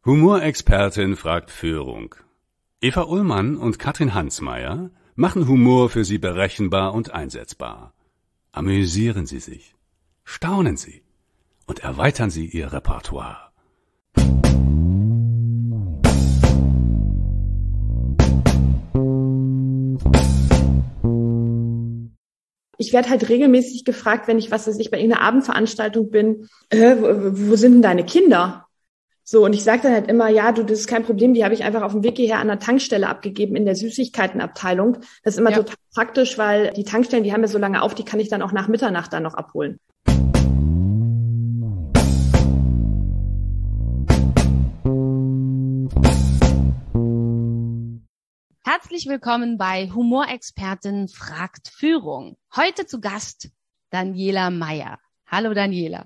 Humorexpertin fragt Führung. Eva Ullmann und Katrin Hansmeier machen Humor für Sie berechenbar und einsetzbar. Amüsieren Sie sich, staunen Sie und erweitern Sie Ihr Repertoire. Ich werde halt regelmäßig gefragt, wenn ich, bei irgendeiner Abendveranstaltung bin, wo sind denn deine Kinder? So, und ich sage dann halt immer, ja, das ist kein Problem, die habe ich einfach auf dem Weg hierher an der Tankstelle abgegeben in der Süßigkeitenabteilung. Das ist immer total praktisch, weil die Tankstellen, die haben ja so lange auf, die kann ich dann auch nach Mitternacht dann noch abholen. Herzlich willkommen bei Humorexpertin fragt Führung. Heute zu Gast Daniela Meier. Hallo Daniela.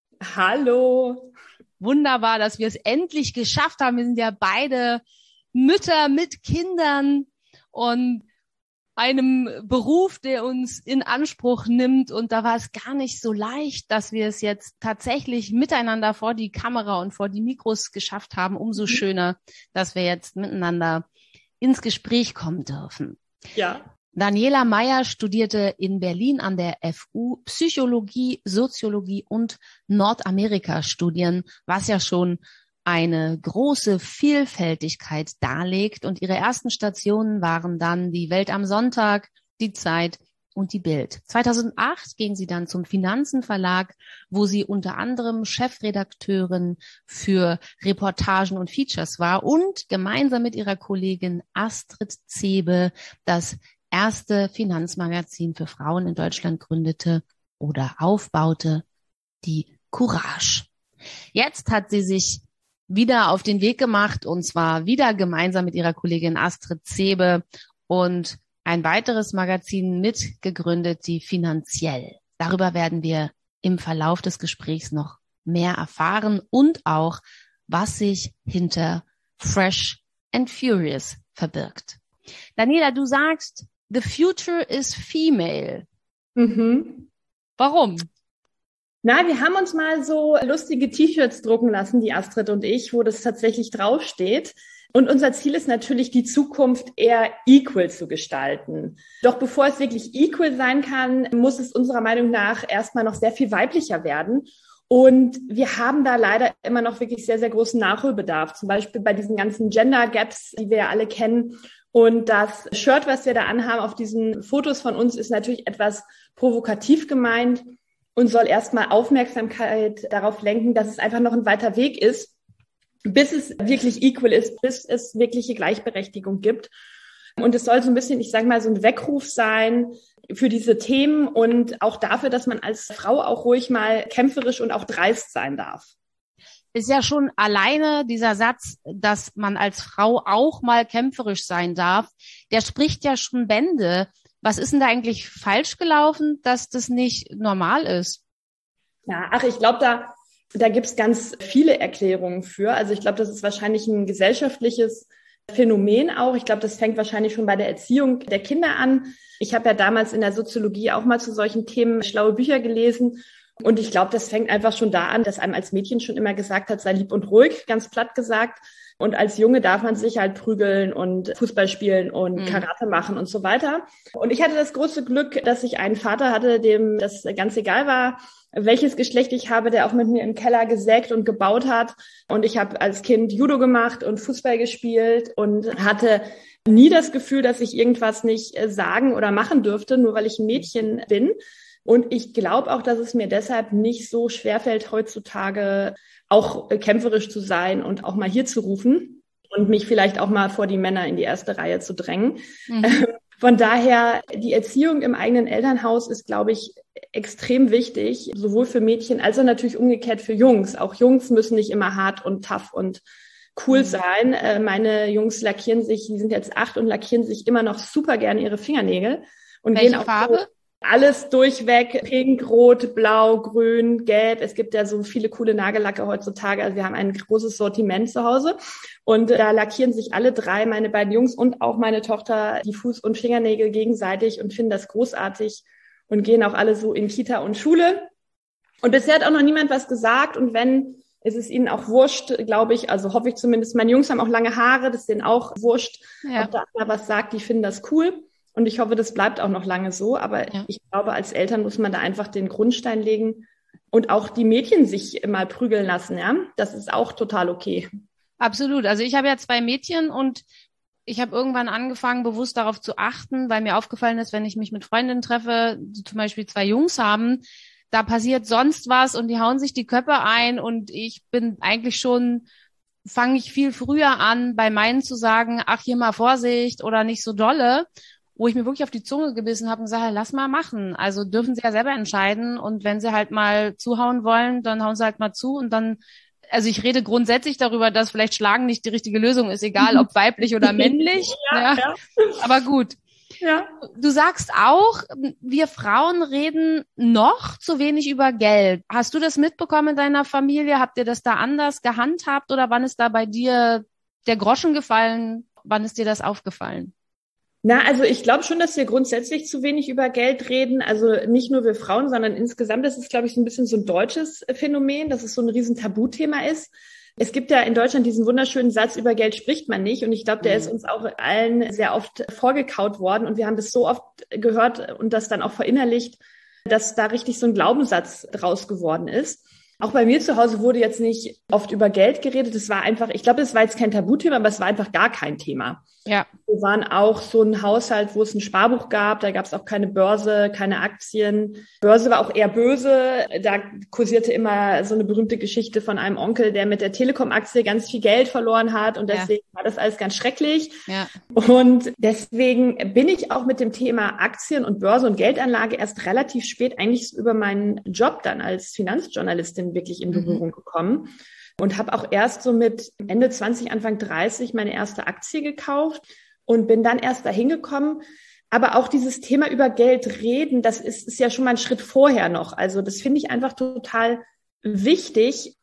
Hallo. Wunderbar, dass wir es endlich geschafft haben. Wir sind ja beide Mütter mit Kindern und einem Beruf, der uns in Anspruch nimmt. Und da war es gar nicht so leicht, dass wir es jetzt tatsächlich miteinander vor die Kamera und vor die Mikros geschafft haben. Umso schöner, dass wir jetzt miteinander ins Gespräch kommen dürfen. Ja. Daniela Meier studierte in Berlin an der FU Psychologie, Soziologie und Nordamerika-Studien, was ja schon eine große Vielfältigkeit darlegt. Und ihre ersten Stationen waren dann die Welt am Sonntag, die Zeit und die Bild. 2008 ging sie dann zum Finanzen-Verlag, wo sie unter anderem Chefredakteurin für Reportagen und Features war und gemeinsam mit ihrer Kollegin Astrid Zebe das erste Finanzmagazin für Frauen in Deutschland gründete oder aufbaute, die Courage. Jetzt hat sie sich wieder auf den Weg gemacht und zwar wieder gemeinsam mit ihrer Kollegin Astrid Zebe und ein weiteres Magazin mitgegründet, die Finanziell. Darüber werden wir im Verlauf des Gesprächs noch mehr erfahren und auch, was sich hinter Fresh and Furious verbirgt. Daniela, du sagst, the future is female. Warum? Na, wir haben uns mal so lustige T-Shirts drucken lassen, die Astrid und ich, wo das tatsächlich draufsteht. Und unser Ziel ist natürlich, die Zukunft eher equal zu gestalten. Doch bevor es wirklich equal sein kann, muss es unserer Meinung nach erstmal noch sehr viel weiblicher werden. Und wir haben da leider immer noch wirklich sehr, sehr großen Nachholbedarf. Zum Beispiel bei diesen ganzen Gender Gaps, die wir ja alle kennen. Und das Shirt, was wir da anhaben auf diesen Fotos von uns, ist natürlich etwas provokativ gemeint und soll erstmal Aufmerksamkeit darauf lenken, dass es einfach noch ein weiter Weg ist, bis es wirklich equal ist, bis es wirkliche Gleichberechtigung gibt. Und es soll so ein bisschen, ich sage mal, so ein Weckruf sein für diese Themen und auch dafür, dass man als Frau auch ruhig mal kämpferisch und auch dreist sein darf. Ist ja schon alleine dieser Satz, dass man als Frau auch mal kämpferisch sein darf, der spricht ja schon Bände. Was ist denn da eigentlich falsch gelaufen, dass das nicht normal ist? Ja, ich glaube, da gibt's ganz viele Erklärungen für. Also ich glaube, das ist wahrscheinlich ein gesellschaftliches Phänomen auch. Ich glaube, das fängt wahrscheinlich schon bei der Erziehung der Kinder an. Ich habe ja damals in der Soziologie auch mal zu solchen Themen schlaue Bücher gelesen. Und ich glaube, das fängt einfach schon da an, dass einem als Mädchen schon immer gesagt hat, sei lieb und ruhig, ganz platt gesagt. Und als Junge darf man sich halt prügeln und Fußball spielen und Karate machen und so weiter. Und ich hatte das große Glück, dass ich einen Vater hatte, dem das ganz egal war, welches Geschlecht ich habe, der auch mit mir im Keller gesägt und gebaut hat. Und ich habe als Kind Judo gemacht und Fußball gespielt und hatte nie das Gefühl, dass ich irgendwas nicht sagen oder machen dürfte, nur weil ich ein Mädchen bin. Und ich glaube auch, dass es mir deshalb nicht so schwerfällt, heutzutage auch kämpferisch zu sein und auch mal hier zu rufen und mich vielleicht auch mal vor die Männer in die erste Reihe zu drängen. Von daher, die Erziehung im eigenen Elternhaus ist, glaube ich, extrem wichtig, sowohl für Mädchen als auch natürlich umgekehrt für Jungs. Auch Jungs müssen nicht immer hart und tough und cool sein. Meine Jungs die sind jetzt 8 und lackieren sich immer noch super gerne ihre Fingernägel. Und welche gehen auch Farbe? So alles durchweg, pink, rot, blau, grün, gelb. Es gibt ja so viele coole Nagellacke heutzutage. Also wir haben ein großes Sortiment zu Hause. Und da lackieren sich alle 3, meine beiden Jungs und auch meine Tochter, die Fuß- und Fingernägel gegenseitig und finden das großartig und gehen auch alle so in Kita und Schule. Und bisher hat auch noch niemand was gesagt. Und wenn Es ist ihnen auch wurscht, glaube ich, also hoffe ich zumindest. Meine Jungs haben auch lange Haare, das ist denen auch wurscht, Ja. ob da einer was sagt, die finden das cool. Und ich hoffe, das bleibt auch noch lange so. Aber Ja. ich glaube, als Eltern muss man da einfach den Grundstein legen und auch die Mädchen sich mal prügeln lassen, ja. Das ist auch total okay. Absolut. Also ich habe ja 2 Mädchen und ich habe irgendwann angefangen, bewusst darauf zu achten, weil mir aufgefallen ist, wenn ich mich mit Freundinnen treffe, die zum Beispiel 2 Jungs haben, da passiert sonst was und die hauen sich die Köpfe ein und ich bin eigentlich schon, fange ich viel früher an, bei meinen zu sagen, ach, hier mal Vorsicht oder nicht so dolle, wo ich mir wirklich auf die Zunge gebissen habe und sage, lass mal machen. Also dürfen sie ja selber entscheiden und wenn sie halt mal zuhauen wollen, dann hauen sie halt mal zu und dann, also ich rede grundsätzlich darüber, dass vielleicht Schlagen nicht die richtige Lösung ist, egal ob weiblich oder männlich. Ja. Aber gut. Ja. Du sagst auch, wir Frauen reden noch zu wenig über Geld. Hast du das mitbekommen in deiner Familie? Habt ihr das da anders gehandhabt oder wann ist da bei dir der Groschen gefallen? Wann ist dir das aufgefallen? Na, also ich glaube schon, dass wir grundsätzlich zu wenig über Geld reden. Also nicht nur wir Frauen, sondern insgesamt, das ist, glaube ich, so ein bisschen so ein deutsches Phänomen, dass es so ein riesen Tabuthema ist. Es gibt ja in Deutschland diesen wunderschönen Satz, über Geld spricht man nicht. Und ich glaube, der ist uns auch allen sehr oft vorgekaut worden. Und wir haben das so oft gehört und das dann auch verinnerlicht, dass da richtig so ein Glaubenssatz draus geworden ist. Auch bei mir zu Hause wurde jetzt nicht oft über Geld geredet. Es war einfach, ich glaube, es war jetzt kein Tabuthema, aber es war einfach gar kein Thema. Ja. Wir waren auch so ein Haushalt, wo es ein Sparbuch gab. Da gab es auch keine Börse, keine Aktien. Börse war auch eher böse. Da kursierte immer so eine berühmte Geschichte von einem Onkel, der mit der Telekom-Aktie ganz viel Geld verloren hat. Und deswegen war das alles ganz schrecklich. Ja. Und deswegen bin ich auch mit dem Thema Aktien und Börse und Geldanlage erst relativ spät eigentlich über meinen Job dann als Finanzjournalistin wirklich in Berührung gekommen. Und habe auch erst so mit Ende 20, Anfang 30 meine erste Aktie gekauft und bin dann erst dahin gekommen. Aber auch dieses Thema über Geld reden, das ist ja schon mal ein Schritt vorher noch. Also das finde ich einfach total wichtig,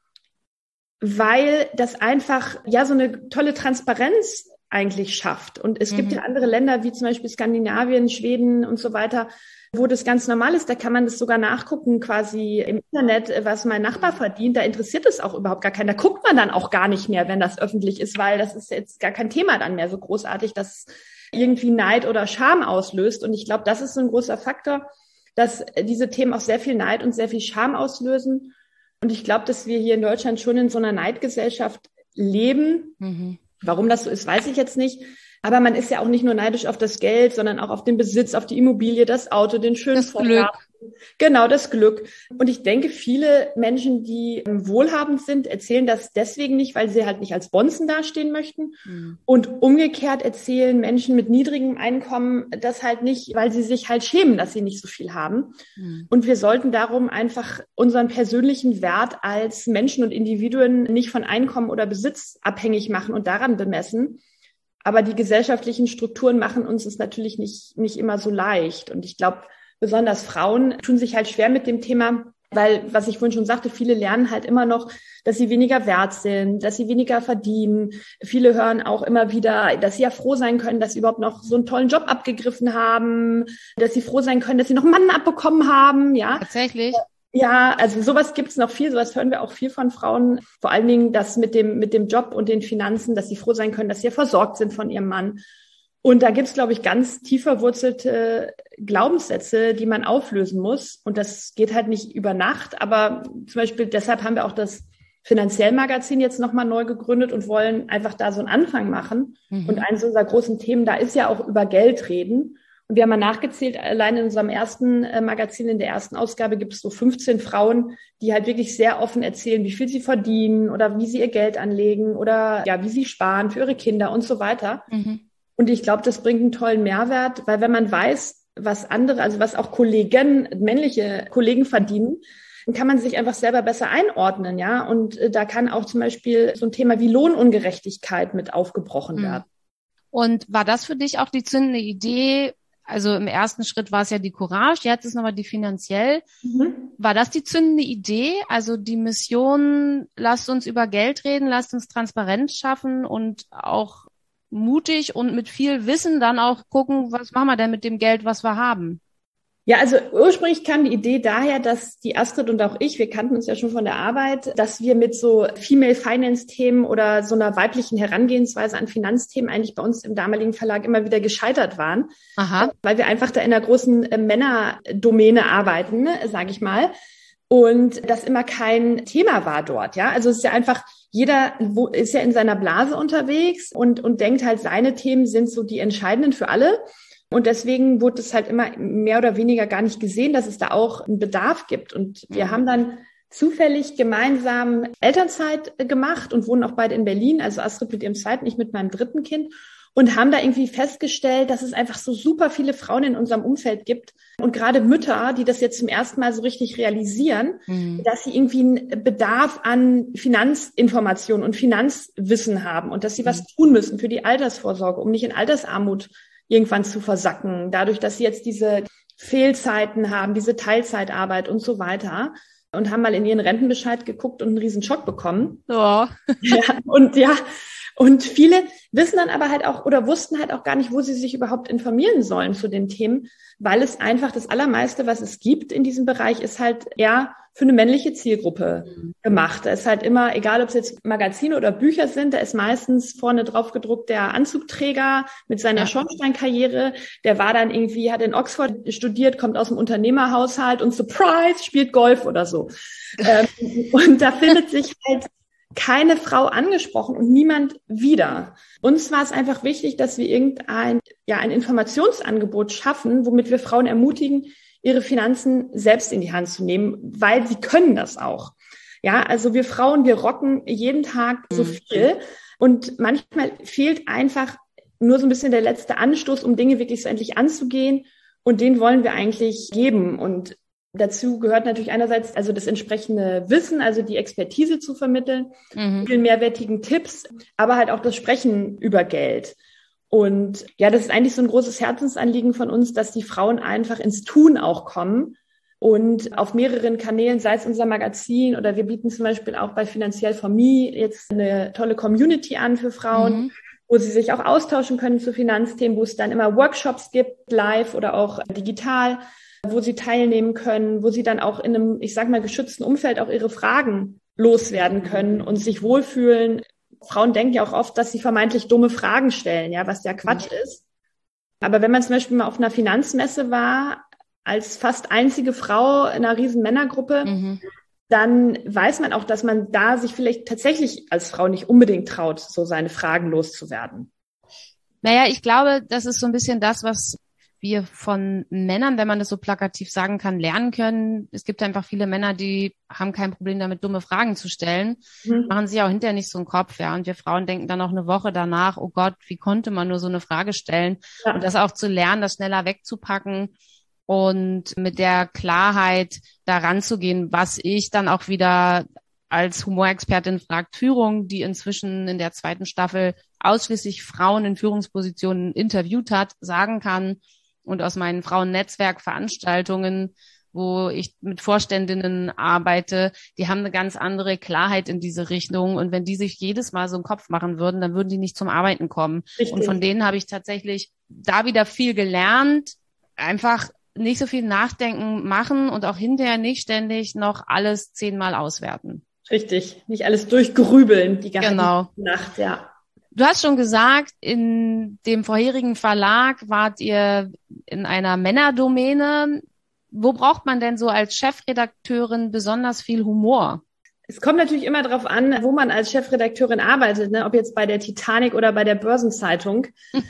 weil das einfach ja so eine tolle Transparenz eigentlich schafft. Und es gibt ja andere Länder wie zum Beispiel Skandinavien, Schweden und so weiter, wo das ganz normal ist. Da kann man das sogar nachgucken quasi im Internet, was mein Nachbar verdient. Da interessiert es auch überhaupt gar keinen. Da guckt man dann auch gar nicht mehr, wenn das öffentlich ist, weil das ist jetzt gar kein Thema dann mehr so großartig, dass irgendwie Neid oder Scham auslöst. Und ich glaube, das ist so ein großer Faktor, dass diese Themen auch sehr viel Neid und sehr viel Scham auslösen. Und ich glaube, dass wir hier in Deutschland schon in so einer Neidgesellschaft leben. Warum das so ist, weiß ich jetzt nicht. Aber man ist ja auch nicht nur neidisch auf das Geld, sondern auch auf den Besitz, auf die Immobilie, das Auto, den schönen Vorgarten. Genau, das Glück. Und ich denke, viele Menschen, die wohlhabend sind, erzählen das deswegen nicht, weil sie halt nicht als Bonzen dastehen möchten. Und umgekehrt erzählen Menschen mit niedrigem Einkommen das halt nicht, weil sie sich halt schämen, dass sie nicht so viel haben. Und wir sollten darum einfach unseren persönlichen Wert als Menschen und Individuen nicht von Einkommen oder Besitz abhängig machen und daran bemessen. Aber die gesellschaftlichen Strukturen machen uns es natürlich nicht immer so leicht. Und ich glaube, besonders Frauen tun sich halt schwer mit dem Thema, weil, was ich vorhin schon sagte, viele lernen halt immer noch, dass sie weniger wert sind, dass sie weniger verdienen. Viele hören auch immer wieder, dass sie ja froh sein können, dass sie überhaupt noch so einen tollen Job abgegriffen haben, dass sie froh sein können, dass sie noch einen Mann abbekommen haben, ja. Tatsächlich? Ja, also sowas gibt's noch viel, sowas hören wir auch viel von Frauen, vor allen Dingen das mit dem Job und den Finanzen, dass sie froh sein können, dass sie ja versorgt sind von ihrem Mann. Und da gibt's, glaube ich, ganz tief verwurzelte Glaubenssätze, die man auflösen muss. Und das geht halt nicht über Nacht, aber zum Beispiel deshalb haben wir auch das Finanziell-Magazin jetzt nochmal neu gegründet und wollen einfach da so einen Anfang machen. Und eines unserer großen Themen da ist ja auch über Geld reden. Und wir haben mal nachgezählt, allein in unserem ersten Magazin, in der ersten Ausgabe gibt es so 15 Frauen, die halt wirklich sehr offen erzählen, wie viel sie verdienen oder wie sie ihr Geld anlegen oder ja, wie sie sparen für ihre Kinder und so weiter. Und ich glaube, das bringt einen tollen Mehrwert, weil wenn man weiß, was andere, also was auch Kollegen, männliche Kollegen verdienen, dann kann man sich einfach selber besser einordnen, ja. Und da kann auch zum Beispiel so ein Thema wie Lohnungerechtigkeit mit aufgebrochen werden. Und war das für dich auch die zündende Idee? Also im ersten Schritt war es ja die Courage, jetzt ist nochmal die finanziell. War das die zündende Idee? Also die Mission, lasst uns über Geld reden, lasst uns Transparenz schaffen und auch mutig und mit viel Wissen dann auch gucken, was machen wir denn mit dem Geld, was wir haben? Ja, also ursprünglich kam die Idee daher, dass die Astrid und auch ich, wir kannten uns ja schon von der Arbeit, dass wir mit so Female Finance Themen oder so einer weiblichen Herangehensweise an Finanzthemen eigentlich bei uns im damaligen Verlag immer wieder gescheitert waren. Aha. Weil wir einfach da in einer großen Männerdomäne arbeiten, sage ich mal. Und das immer kein Thema war dort, ja. Also es ist ja einfach, jeder ist ja in seiner Blase unterwegs und denkt halt, seine Themen sind so die entscheidenden für alle. Und deswegen wurde es halt immer mehr oder weniger gar nicht gesehen, dass es da auch einen Bedarf gibt. Und wir haben dann zufällig gemeinsam Elternzeit gemacht und wohnen auch beide in Berlin, also Astrid mit ihrem zweiten, ich mit meinem dritten Kind. Und haben da irgendwie festgestellt, dass es einfach so super viele Frauen in unserem Umfeld gibt und gerade Mütter, die das jetzt zum ersten Mal so richtig realisieren, dass sie irgendwie einen Bedarf an Finanzinformation und Finanzwissen haben und dass sie was tun müssen für die Altersvorsorge, um nicht in Altersarmut irgendwann zu versacken, dadurch, dass sie jetzt diese Fehlzeiten haben, diese Teilzeitarbeit und so weiter. Und haben mal in ihren Rentenbescheid geguckt und einen riesen Schock bekommen. Oh. Und viele wissen dann aber halt auch oder wussten halt auch gar nicht, wo sie sich überhaupt informieren sollen zu den Themen, weil es einfach das Allermeiste, was es gibt in diesem Bereich, ist halt eher für eine männliche Zielgruppe gemacht. Da ist halt immer, egal ob es jetzt Magazine oder Bücher sind, da ist meistens vorne drauf gedruckt der Anzugträger mit seiner Schornsteinkarriere. Der war dann irgendwie, hat in Oxford studiert, kommt aus dem Unternehmerhaushalt und surprise, spielt Golf oder so. Und da findet sich halt keine Frau angesprochen und niemand wieder. Uns war es einfach wichtig, dass wir ein Informationsangebot schaffen, womit wir Frauen ermutigen, ihre Finanzen selbst in die Hand zu nehmen, weil sie können das auch. Ja, also wir Frauen, wir rocken jeden Tag so viel und manchmal fehlt einfach nur so ein bisschen der letzte Anstoß, um Dinge wirklich so endlich anzugehen und den wollen wir eigentlich geben und dazu gehört natürlich einerseits also das entsprechende Wissen, also die Expertise zu vermitteln, viel mehrwertigen Tipps, aber halt auch das Sprechen über Geld. Und ja, das ist eigentlich so ein großes Herzensanliegen von uns, dass die Frauen einfach ins Tun auch kommen und auf mehreren Kanälen, sei es unser Magazin oder wir bieten zum Beispiel auch bei Finanziell for Me jetzt eine tolle Community an für Frauen, wo sie sich auch austauschen können zu Finanzthemen, wo es dann immer Workshops gibt, live oder auch digital, wo sie teilnehmen können, wo sie dann auch in einem, ich sag mal, geschützten Umfeld auch ihre Fragen loswerden können und sich wohlfühlen. Frauen denken ja auch oft, dass sie vermeintlich dumme Fragen stellen, ja, was ja Quatsch ist. Aber wenn man zum Beispiel mal auf einer Finanzmesse war, als fast einzige Frau in einer riesen Männergruppe, dann weiß man auch, dass man da sich vielleicht tatsächlich als Frau nicht unbedingt traut, so seine Fragen loszuwerden. Naja, ich glaube, das ist so ein bisschen das, was wir von Männern, wenn man das so plakativ sagen kann, lernen können. Es gibt einfach viele Männer, die haben kein Problem damit, dumme Fragen zu stellen, machen sich auch hinterher nicht so einen Kopf, ja. Und wir Frauen denken dann auch eine Woche danach, oh Gott, wie konnte man nur so eine Frage stellen? Ja. Und das auch zu lernen, das schneller wegzupacken und mit der Klarheit da ranzugehen, was ich dann auch wieder als Humorexpertin fragt Führung, die inzwischen in der 2. Staffel ausschließlich Frauen in Führungspositionen interviewt hat, sagen kann, und aus meinen Frauennetzwerkveranstaltungen, wo ich mit Vorständinnen arbeite, die haben eine ganz andere Klarheit in diese Richtung. Und wenn die sich jedes Mal so einen Kopf machen würden, dann würden die nicht zum Arbeiten kommen. Richtig. Und von denen habe ich tatsächlich da wieder viel gelernt. Einfach nicht so viel nachdenken, machen und auch hinterher nicht ständig noch alles 10-mal auswerten. Richtig, nicht alles durchgrübeln die ganze Nacht, ja. Du hast schon gesagt, in dem vorherigen Verlag wart ihr in einer Männerdomäne. Wo braucht man denn so als Chefredakteurin besonders viel Humor? Es kommt natürlich immer darauf an, wo man als Chefredakteurin arbeitet, ne? Ob jetzt bei der Titanic oder bei der Börsenzeitung.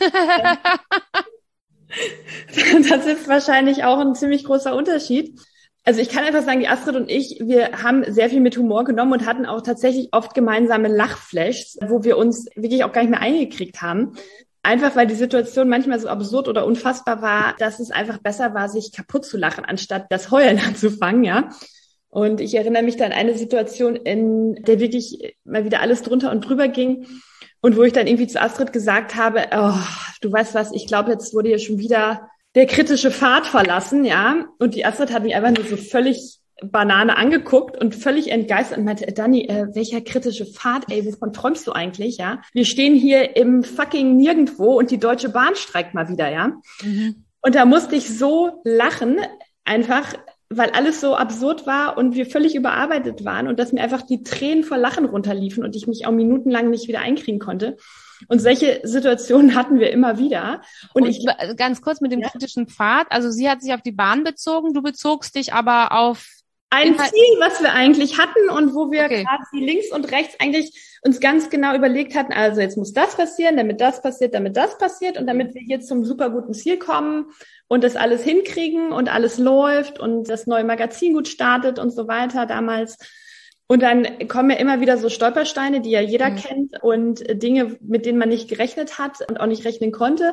Das ist wahrscheinlich auch ein ziemlich großer Unterschied. Also ich kann einfach sagen, die Astrid und ich, wir haben sehr viel mit Humor genommen und hatten auch tatsächlich oft gemeinsame Lachflashs, wo wir uns wirklich auch gar nicht mehr eingekriegt haben. Einfach weil die Situation manchmal so absurd oder unfassbar war, dass es einfach besser war, sich kaputt zu lachen, anstatt das Heulen anzufangen, ja. Und ich erinnere mich da an eine Situation, in der wirklich mal wieder alles drunter und drüber ging und wo ich dann irgendwie zu Astrid gesagt habe, oh, du weißt was, ich glaube, jetzt wurde hier schon wieder der kritische Pfad verlassen, ja. Und die Astrid hat mich einfach nur so völlig Banane angeguckt und völlig entgeistert und meinte, Dani, welcher kritische Pfad, ey, wovon träumst du eigentlich, ja? Wir stehen hier im fucking Nirgendwo und die Deutsche Bahn streikt mal wieder, ja. Und da musste ich so lachen, einfach, weil alles so absurd war und wir völlig überarbeitet waren und dass mir einfach die Tränen vor Lachen runterliefen und ich mich auch minutenlang nicht wieder einkriegen konnte. Und solche Situationen hatten wir immer wieder. Und ganz kurz mit dem kritischen Pfad, also sie hat sich auf die Bahn bezogen, du bezogst dich aber auf ein Ziel, was wir eigentlich hatten und wo wir quasi links und rechts eigentlich uns ganz genau überlegt hatten, also jetzt muss das passieren, damit das passiert und damit wir hier zum super guten Ziel kommen und das alles hinkriegen und alles läuft und das neue Magazin gut startet und so weiter damals. Und dann kommen ja immer wieder so Stolpersteine, die ja jeder kennt und Dinge, mit denen man nicht gerechnet hat und auch nicht rechnen konnte.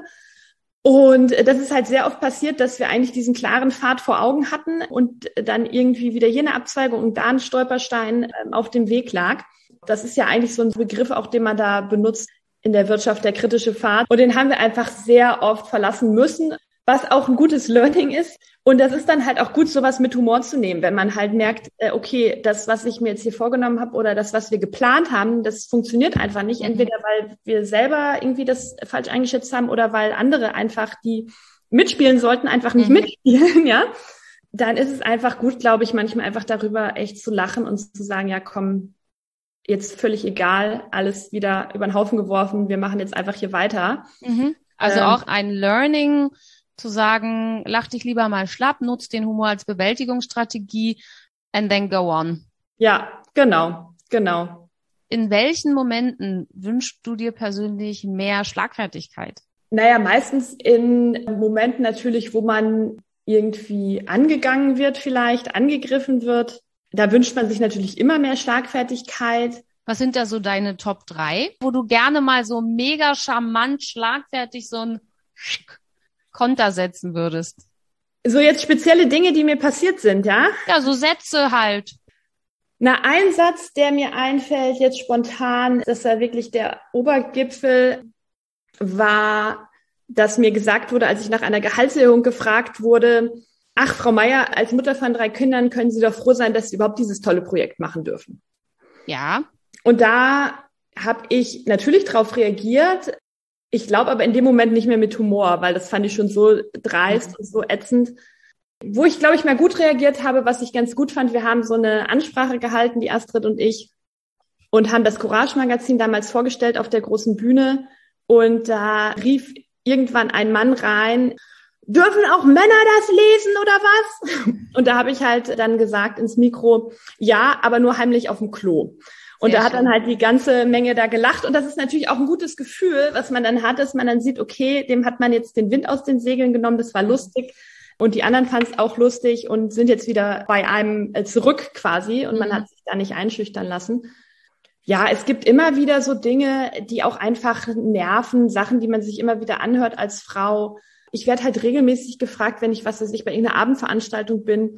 Und das ist halt sehr oft passiert, dass wir eigentlich diesen klaren Pfad vor Augen hatten und dann irgendwie wieder hier eine Abzweigung und da ein Stolperstein auf dem Weg lag. Das ist ja eigentlich so ein Begriff, auch den man da benutzt in der Wirtschaft, der kritische Pfad. Und den haben wir einfach sehr oft verlassen müssen, was auch ein gutes Learning ist. Und das ist dann halt auch gut, sowas mit Humor zu nehmen, wenn man halt merkt, okay, das, was ich mir jetzt hier vorgenommen habe oder das, was wir geplant haben, das funktioniert einfach nicht. Entweder weil wir selber irgendwie das falsch eingeschätzt haben oder weil andere einfach, die mitspielen sollten, einfach nicht mitspielen, ja. Dann ist es einfach gut, glaube ich, manchmal einfach darüber echt zu lachen und zu sagen, ja, komm, jetzt völlig egal, alles wieder über den Haufen geworfen, wir machen jetzt einfach hier weiter. Also auch ein Learning, zu sagen, lach dich lieber mal schlapp, nutz den Humor als Bewältigungsstrategie and then go on. Ja, genau. In welchen Momenten wünschst du dir persönlich mehr Schlagfertigkeit? Naja, meistens in Momenten natürlich, wo man irgendwie angegangen wird vielleicht, angegriffen wird. Da wünscht man sich natürlich immer mehr Schlagfertigkeit. Was sind da so deine Top 3, wo du gerne mal so mega charmant, schlagfertig so ein Konter setzen würdest? So jetzt spezielle Dinge, die mir passiert sind, ja? Ja, so Sätze halt. Na, ein Satz, der mir einfällt jetzt spontan, das war wirklich der Obergipfel, war, dass mir gesagt wurde, als ich nach einer Gehaltserhöhung gefragt wurde, ach, Frau Meier, als Mutter von 3 Kindern können Sie doch froh sein, dass Sie überhaupt dieses tolle Projekt machen dürfen. Ja. Und da habe ich natürlich drauf reagiert. Ich glaube aber in dem Moment nicht mehr mit Humor, weil das fand ich schon so dreist und so ätzend. Wo ich, glaube ich, mal gut reagiert habe, was ich ganz gut fand, wir haben so eine Ansprache gehalten, die Astrid und ich, und haben das Courage-Magazin damals vorgestellt auf der großen Bühne. Und da rief irgendwann ein Mann rein, dürfen auch Männer das lesen oder was? Und da habe ich halt dann gesagt ins Mikro, ja, aber nur heimlich auf dem Klo. Und da hat dann halt die ganze Menge da gelacht. Und das ist natürlich auch ein gutes Gefühl, was man dann hat, dass man dann sieht, okay, dem hat man jetzt den Wind aus den Segeln genommen, das war lustig. Und die anderen fanden es auch lustig und sind jetzt wieder bei einem zurück quasi. Und man hat sich da nicht einschüchtern lassen. Ja, es gibt immer wieder so Dinge, die auch einfach nerven, Sachen, die man sich immer wieder anhört als Frau. Ich werde halt regelmäßig gefragt, wenn ich, was weiß ich, bei irgendeiner Abendveranstaltung bin,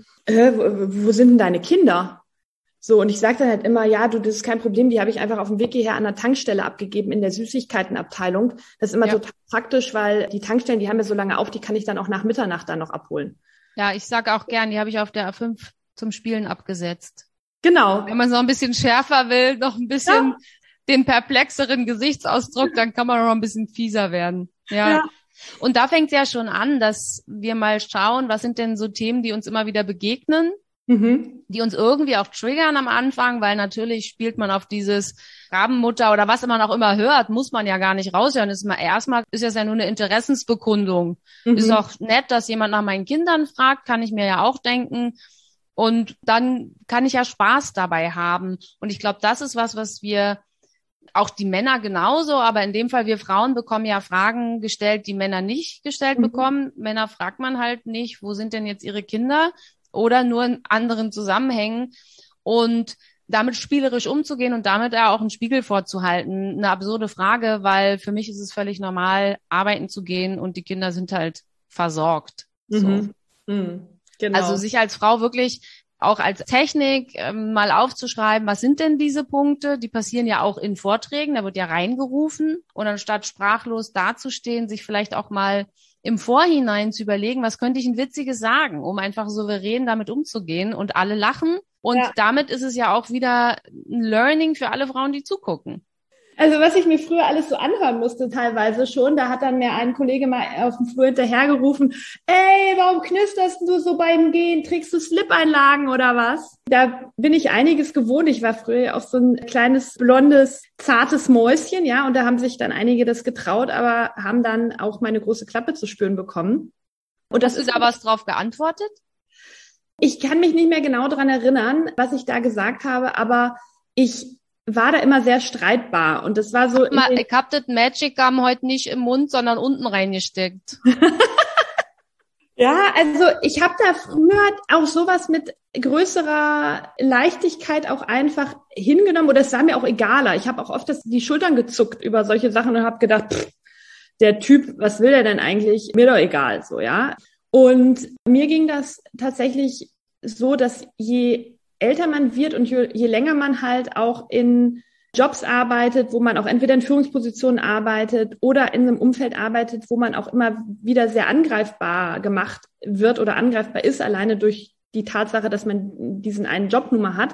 wo sind denn deine Kinder? So, und ich sage dann halt immer, ja, du, das ist kein Problem, die habe ich einfach auf dem Weg hierher an der Tankstelle abgegeben in der Süßigkeitenabteilung. Das ist immer total praktisch, weil die Tankstellen, die haben ja so lange auf, die kann ich dann auch nach Mitternacht dann noch abholen. Ja, ich sage auch gern, die habe ich auf der A5 zum Spielen abgesetzt. Genau. Wenn man so ein bisschen schärfer will, noch ein bisschen den perplexeren Gesichtsausdruck, dann kann man noch ein bisschen fieser werden. Ja. Und da fängt es ja schon an, dass wir mal schauen, was sind denn so Themen, die uns immer wieder begegnen, die uns irgendwie auch triggern am Anfang, weil natürlich spielt man auf dieses Rabenmutter oder was man auch immer hört, muss man ja gar nicht raushören. Erstmal ist das ja nur eine Interessensbekundung. Ist auch nett, dass jemand nach meinen Kindern fragt, kann ich mir ja auch denken. Und dann kann ich ja Spaß dabei haben. Und ich glaube, das ist was wir, auch die Männer genauso, aber in dem Fall wir Frauen bekommen ja Fragen gestellt, die Männer nicht gestellt bekommen. Männer fragt man halt nicht, wo sind denn jetzt ihre Kinder? Oder nur in anderen Zusammenhängen. Und damit spielerisch umzugehen und damit ja auch einen Spiegel vorzuhalten. Eine absurde Frage, weil für mich ist es völlig normal, arbeiten zu gehen und die Kinder sind halt versorgt. So. Genau. Also sich als Frau wirklich auch als Technik mal aufzuschreiben, was sind denn diese Punkte? Die passieren ja auch in Vorträgen, da wird ja reingerufen. Und anstatt sprachlos dazustehen, sich vielleicht auch mal im Vorhinein zu überlegen, was könnte ich ein Witziges sagen, um einfach souverän damit umzugehen und alle lachen. Und damit ist es ja auch wieder ein Learning für alle Frauen, die zugucken. Also was ich mir früher alles so anhören musste, teilweise schon, da hat dann mir ein Kollege mal auf dem Flur hinterhergerufen, ey, warum knisterst du so beim Gehen? Trägst du Slip-Einlagen oder was? Da bin ich einiges gewohnt. Ich war früher auch so ein kleines, blondes, zartes Mäuschen, ja, und da haben sich dann einige das getraut, aber haben dann auch meine große Klappe zu spüren bekommen. Und das Hast du da was drauf geantwortet? Ich kann mich nicht mehr genau daran erinnern, was ich da gesagt habe, aber ich war da immer sehr streitbar und das war so. Ich hab das Magic Gum heute nicht im Mund, sondern unten reingesteckt. Ja, also ich habe da früher auch sowas mit größerer Leichtigkeit auch einfach hingenommen oder es war mir auch egaler. Ich habe auch oft die Schultern gezuckt über solche Sachen und habe gedacht, der Typ, was will der denn eigentlich? Mir doch egal, so, ja. Und mir ging das tatsächlich so, dass je älter man wird und je länger man halt auch in Jobs arbeitet, wo man auch entweder in Führungspositionen arbeitet oder in einem Umfeld arbeitet, wo man auch immer wieder sehr angreifbar gemacht wird oder angreifbar ist, alleine durch die Tatsache, dass man diesen einen Job nun mal hat,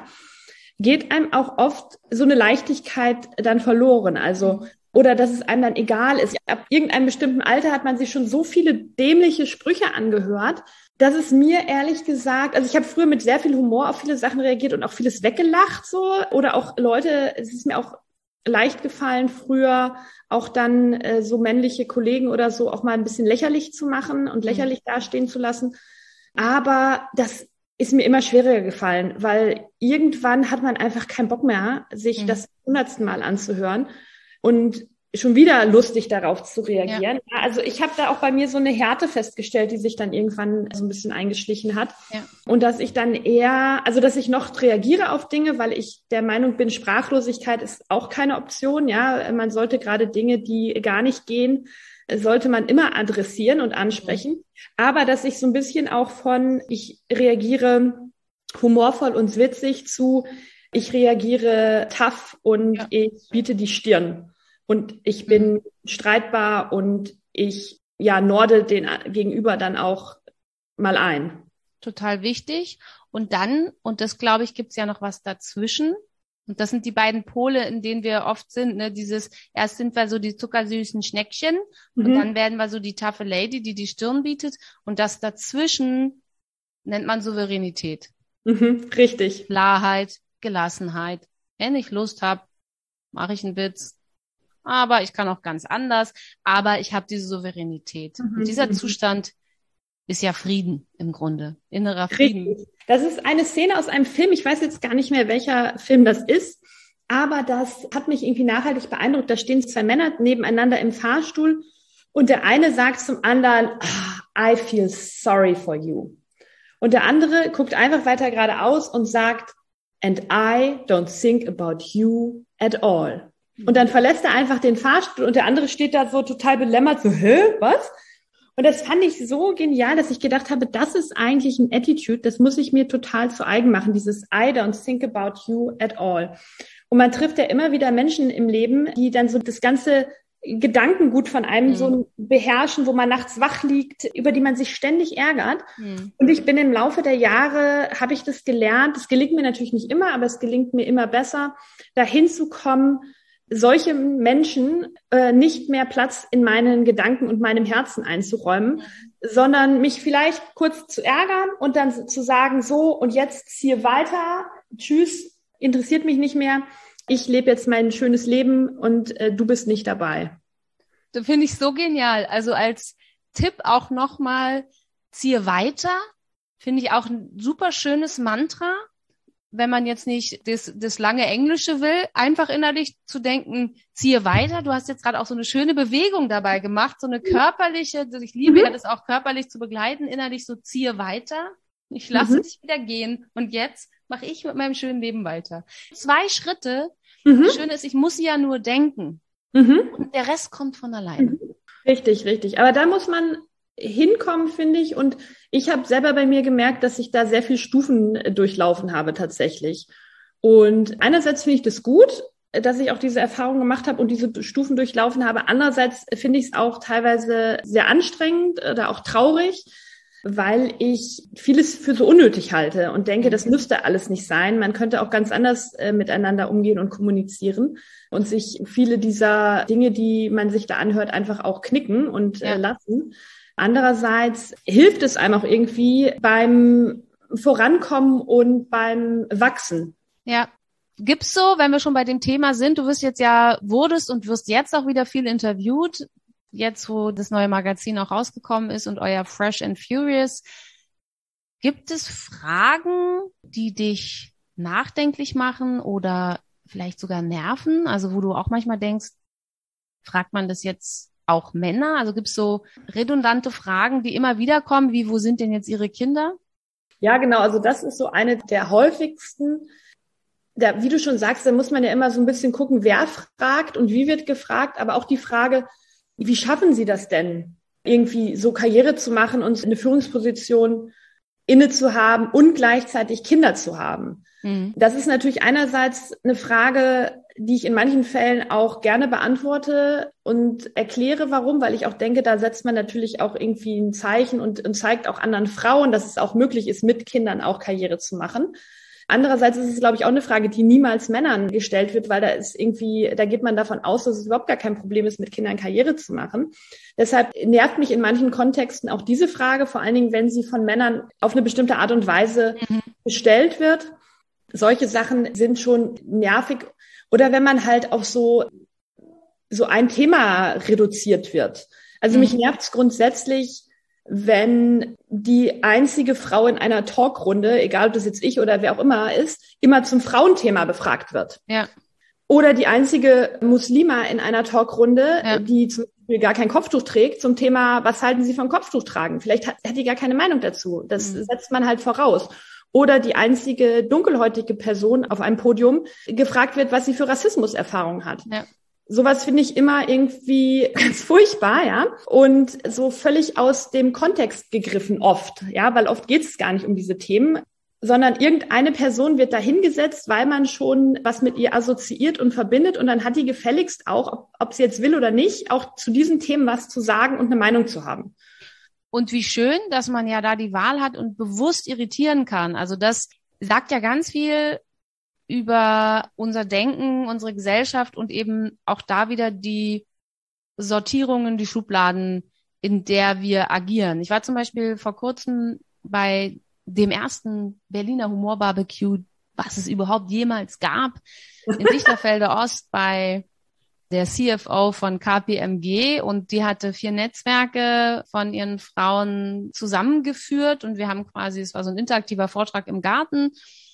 geht einem auch oft so eine Leichtigkeit dann verloren. Also, oder dass es einem dann egal ist. Ab irgendeinem bestimmten Alter hat man sich schon so viele dämliche Sprüche angehört, dass es mir ehrlich gesagt, also ich habe früher mit sehr viel Humor auf viele Sachen reagiert und auch vieles weggelacht so oder auch Leute, es ist mir auch leicht gefallen früher auch dann so männliche Kollegen oder so auch mal ein bisschen lächerlich zu machen und lächerlich dastehen zu lassen. Aber das ist mir immer schwieriger gefallen, weil irgendwann hat man einfach keinen Bock mehr, sich das 100. Mal anzuhören und schon wieder lustig darauf zu reagieren. Ja. Also ich habe da auch bei mir so eine Härte festgestellt, die sich dann irgendwann so ein bisschen eingeschlichen hat. Ja. Und dass ich dann dass ich noch reagiere auf Dinge, weil ich der Meinung bin, Sprachlosigkeit ist auch keine Option. Ja, man sollte gerade Dinge, die gar nicht gehen, sollte man immer adressieren und ansprechen. Aber dass ich so ein bisschen auch ich reagiere humorvoll und witzig zu, ich reagiere tough und ich biete die Stirn. Und ich bin streitbar und ich norde den Gegenüber dann auch mal ein. Total wichtig. Und dann, und das glaube ich, gibt's ja noch was dazwischen. Und das sind die beiden Pole, in denen wir oft sind. Ne? Erst sind wir so die zuckersüßen Schneckchen und dann werden wir so die taffe Lady, die die Stirn bietet. Und das dazwischen nennt man Souveränität. Richtig. Klarheit, Gelassenheit. Wenn ich Lust habe, mache ich einen Witz. Aber ich kann auch ganz anders. Aber ich habe diese Souveränität. Und dieser Zustand ist ja Frieden im Grunde. Innerer Frieden. Richtig. Das ist eine Szene aus einem Film. Ich weiß jetzt gar nicht mehr, welcher Film das ist. Aber das hat mich irgendwie nachhaltig beeindruckt. Da stehen 2 Männer nebeneinander im Fahrstuhl. Und der eine sagt zum anderen, I feel sorry for you. Und der andere guckt einfach weiter geradeaus und sagt, and I don't think about you at all. Und dann verlässt er einfach den Fahrstuhl und der andere steht da so total belämmert, so, was? Und das fand ich so genial, dass ich gedacht habe, das ist eigentlich ein Attitude, das muss ich mir total zu eigen machen, dieses I don't think about you at all. Und man trifft ja immer wieder Menschen im Leben, die dann so das ganze Gedankengut von einem so beherrschen, wo man nachts wach liegt, über die man sich ständig ärgert. Und ich bin im Laufe der Jahre, habe ich das gelernt, das gelingt mir natürlich nicht immer, aber es gelingt mir immer besser, dahin zu kommen, solche Menschen nicht mehr Platz in meinen Gedanken und meinem Herzen einzuräumen, sondern mich vielleicht kurz zu ärgern und dann zu sagen, so und jetzt ziehe weiter, tschüss, interessiert mich nicht mehr, ich lebe jetzt mein schönes Leben und du bist nicht dabei. Das finde ich so genial. Also als Tipp auch nochmal, ziehe weiter, finde ich auch ein super schönes Mantra. Wenn man jetzt nicht das lange Englische will, einfach innerlich zu denken, ziehe weiter. Du hast jetzt gerade auch so eine schöne Bewegung dabei gemacht, so eine körperliche, ich liebe ja das auch körperlich zu begleiten, innerlich so ziehe weiter. Ich lasse dich wieder gehen und jetzt mache ich mit meinem schönen Leben weiter. 2 Schritte. Das Schöne ist, ich muss sie ja nur denken und der Rest kommt von alleine. Richtig, richtig. Aber da muss man hinkommen, finde ich. Und ich habe selber bei mir gemerkt, dass ich da sehr viel Stufen durchlaufen habe tatsächlich. Und einerseits finde ich das gut, dass ich auch diese Erfahrung gemacht habe und diese Stufen durchlaufen habe. Andererseits finde ich es auch teilweise sehr anstrengend oder auch traurig, weil ich vieles für so unnötig halte und denke, das müsste alles nicht sein. Man könnte auch ganz anders miteinander umgehen und kommunizieren und sich viele dieser Dinge, die man sich da anhört, einfach auch knicken und lassen. Andererseits hilft es einem auch irgendwie beim Vorankommen und beim Wachsen. Ja. Gibt's so, wenn wir schon bei dem Thema sind, du wurdest und wirst jetzt auch wieder viel interviewt, jetzt wo das neue Magazin auch rausgekommen ist und euer Fresh and Furious. Gibt es Fragen, die dich nachdenklich machen oder vielleicht sogar nerven? Also wo du auch manchmal denkst, fragt man das jetzt auch Männer? Also gibt's so redundante Fragen, die immer wieder kommen, wie wo sind denn jetzt ihre Kinder? Ja, genau. Also das ist so eine der häufigsten. Wie du schon sagst, da muss man ja immer so ein bisschen gucken, wer fragt und wie wird gefragt, aber auch die Frage, wie schaffen Sie das denn, irgendwie so Karriere zu machen und eine Führungsposition inne zu haben und gleichzeitig Kinder zu haben? Mhm. Das ist natürlich einerseits eine Frage, die ich in manchen Fällen auch gerne beantworte und erkläre, warum, weil ich auch denke, da setzt man natürlich auch irgendwie ein Zeichen und zeigt auch anderen Frauen, dass es auch möglich ist, mit Kindern auch Karriere zu machen. Andererseits ist es, glaube ich, auch eine Frage, die niemals Männern gestellt wird, weil da geht man davon aus, dass es überhaupt gar kein Problem ist, mit Kindern Karriere zu machen. Deshalb nervt mich in manchen Kontexten auch diese Frage, vor allen Dingen, wenn sie von Männern auf eine bestimmte Art und Weise gestellt wird. Solche Sachen sind schon nervig. Oder wenn man halt auf so ein Thema reduziert wird. Also mich nervt es grundsätzlich, wenn die einzige Frau in einer Talkrunde, egal ob das jetzt ich oder wer auch immer ist, immer zum Frauenthema befragt wird. Ja. Oder die einzige Muslima in einer Talkrunde, die zum Beispiel gar kein Kopftuch trägt, zum Thema, was halten Sie vom Kopftuch tragen? Vielleicht hat die gar keine Meinung dazu. Das setzt man halt voraus. Oder die einzige dunkelhäutige Person auf einem Podium gefragt wird, was sie für Rassismuserfahrungen hat. Ja. Sowas finde ich immer irgendwie ganz furchtbar, ja. Und so völlig aus dem Kontext gegriffen oft, ja, weil oft geht es gar nicht um diese Themen, sondern irgendeine Person wird da hingesetzt, weil man schon was mit ihr assoziiert und verbindet und dann hat die gefälligst auch, ob sie jetzt will oder nicht, auch zu diesen Themen was zu sagen und eine Meinung zu haben. Und wie schön, dass man ja da die Wahl hat und bewusst irritieren kann. Also das sagt ja ganz viel über unser Denken, unsere Gesellschaft und eben auch da wieder die Sortierungen, die Schubladen, in der wir agieren. Ich war zum Beispiel vor kurzem bei dem ersten Berliner Humor-Barbecue, was es überhaupt jemals gab, in Lichterfelde Ost bei der CFO von KPMG und die hatte 4 Netzwerke von ihren Frauen zusammengeführt und wir haben quasi, es war so ein interaktiver Vortrag im Garten.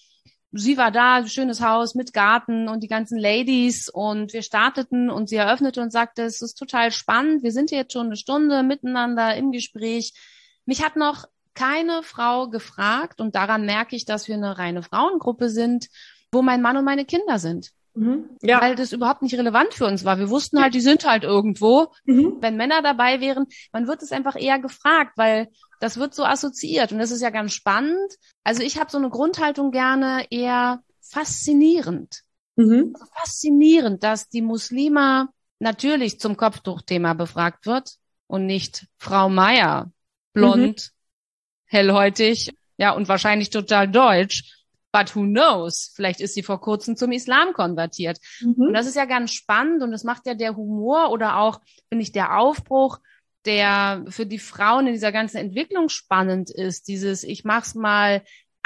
Sie war da, schönes Haus mit Garten und die ganzen Ladies und wir starteten und sie eröffnete und sagte, es ist total spannend, wir sind jetzt schon eine Stunde miteinander im Gespräch. Mich hat noch keine Frau gefragt und daran merke ich, dass wir eine reine Frauengruppe sind, wo mein Mann und meine Kinder sind. Ja. Weil das überhaupt nicht relevant für uns war. Wir wussten halt, die sind halt irgendwo. Wenn Männer dabei wären, man wird es einfach eher gefragt, weil das wird so assoziiert und das ist ja ganz spannend. Also ich habe so eine Grundhaltung gerne eher faszinierend. Also faszinierend, dass die Muslima natürlich zum Kopftuchthema befragt wird und nicht Frau Meier, blond, hellhäutig, ja und wahrscheinlich total deutsch. But who knows? Vielleicht ist sie vor kurzem zum Islam konvertiert. Und das ist ja ganz spannend und das macht ja der Humor oder auch, finde ich, der Aufbruch, der für die Frauen in dieser ganzen Entwicklung spannend ist. Dieses, ich mach's mal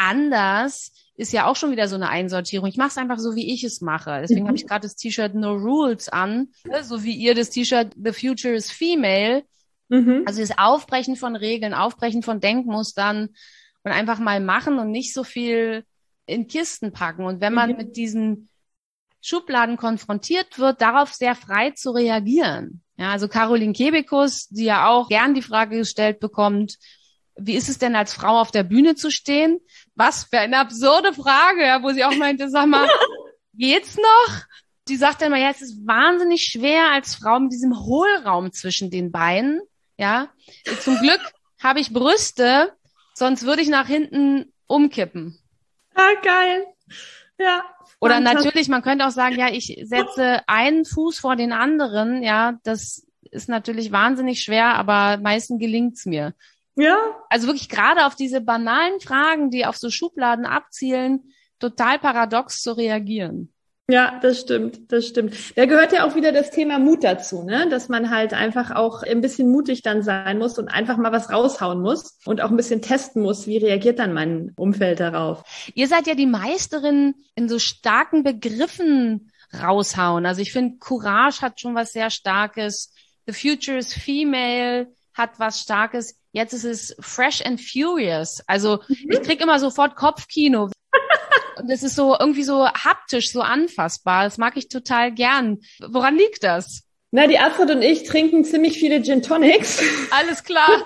anders, ist ja auch schon wieder so eine Einsortierung. Ich mach's einfach so, wie ich es mache. Deswegen habe ich gerade das T-Shirt No Rules an, so wie ihr das T-Shirt The Future is Female. Also das Aufbrechen von Regeln, Aufbrechen von Denkmustern und einfach mal machen und nicht so viel in Kisten packen. Und wenn man mit diesen Schubladen konfrontiert wird, darauf sehr frei zu reagieren. Ja, also Caroline Kebekus, die ja auch gern die Frage gestellt bekommt, wie ist es denn als Frau auf der Bühne zu stehen? Was für eine absurde Frage, ja, wo sie auch meinte, sag mal, geht's noch? Die sagt dann mal, ja, es ist wahnsinnig schwer als Frau mit diesem Hohlraum zwischen den Beinen. Ja, zum Glück habe ich Brüste, sonst würde ich nach hinten umkippen. Ah, geil. Ja. Oder natürlich, man könnte auch sagen, ja, ich setze einen Fuß vor den anderen. Ja, das ist natürlich wahnsinnig schwer, aber meistens gelingt's mir. Ja. Also wirklich gerade auf diese banalen Fragen, die auf so Schubladen abzielen, total paradox zu reagieren. Ja, das stimmt, das stimmt. Da gehört ja auch wieder das Thema Mut dazu, ne? Dass man halt einfach auch ein bisschen mutig dann sein muss und einfach mal was raushauen muss und auch ein bisschen testen muss, wie reagiert dann mein Umfeld darauf. Ihr seid ja die Meisterin in so starken Begriffen raushauen. Also ich finde, Courage hat schon was sehr Starkes. The Future is Female hat was Starkes. Jetzt ist es Fresh and Furious. Also ich krieg immer sofort Kopfkino. Und das ist so irgendwie so haptisch, so anfassbar. Das mag ich total gern. Woran liegt das? Na, die Astrid und ich trinken ziemlich viele Gin Tonics. Alles klar.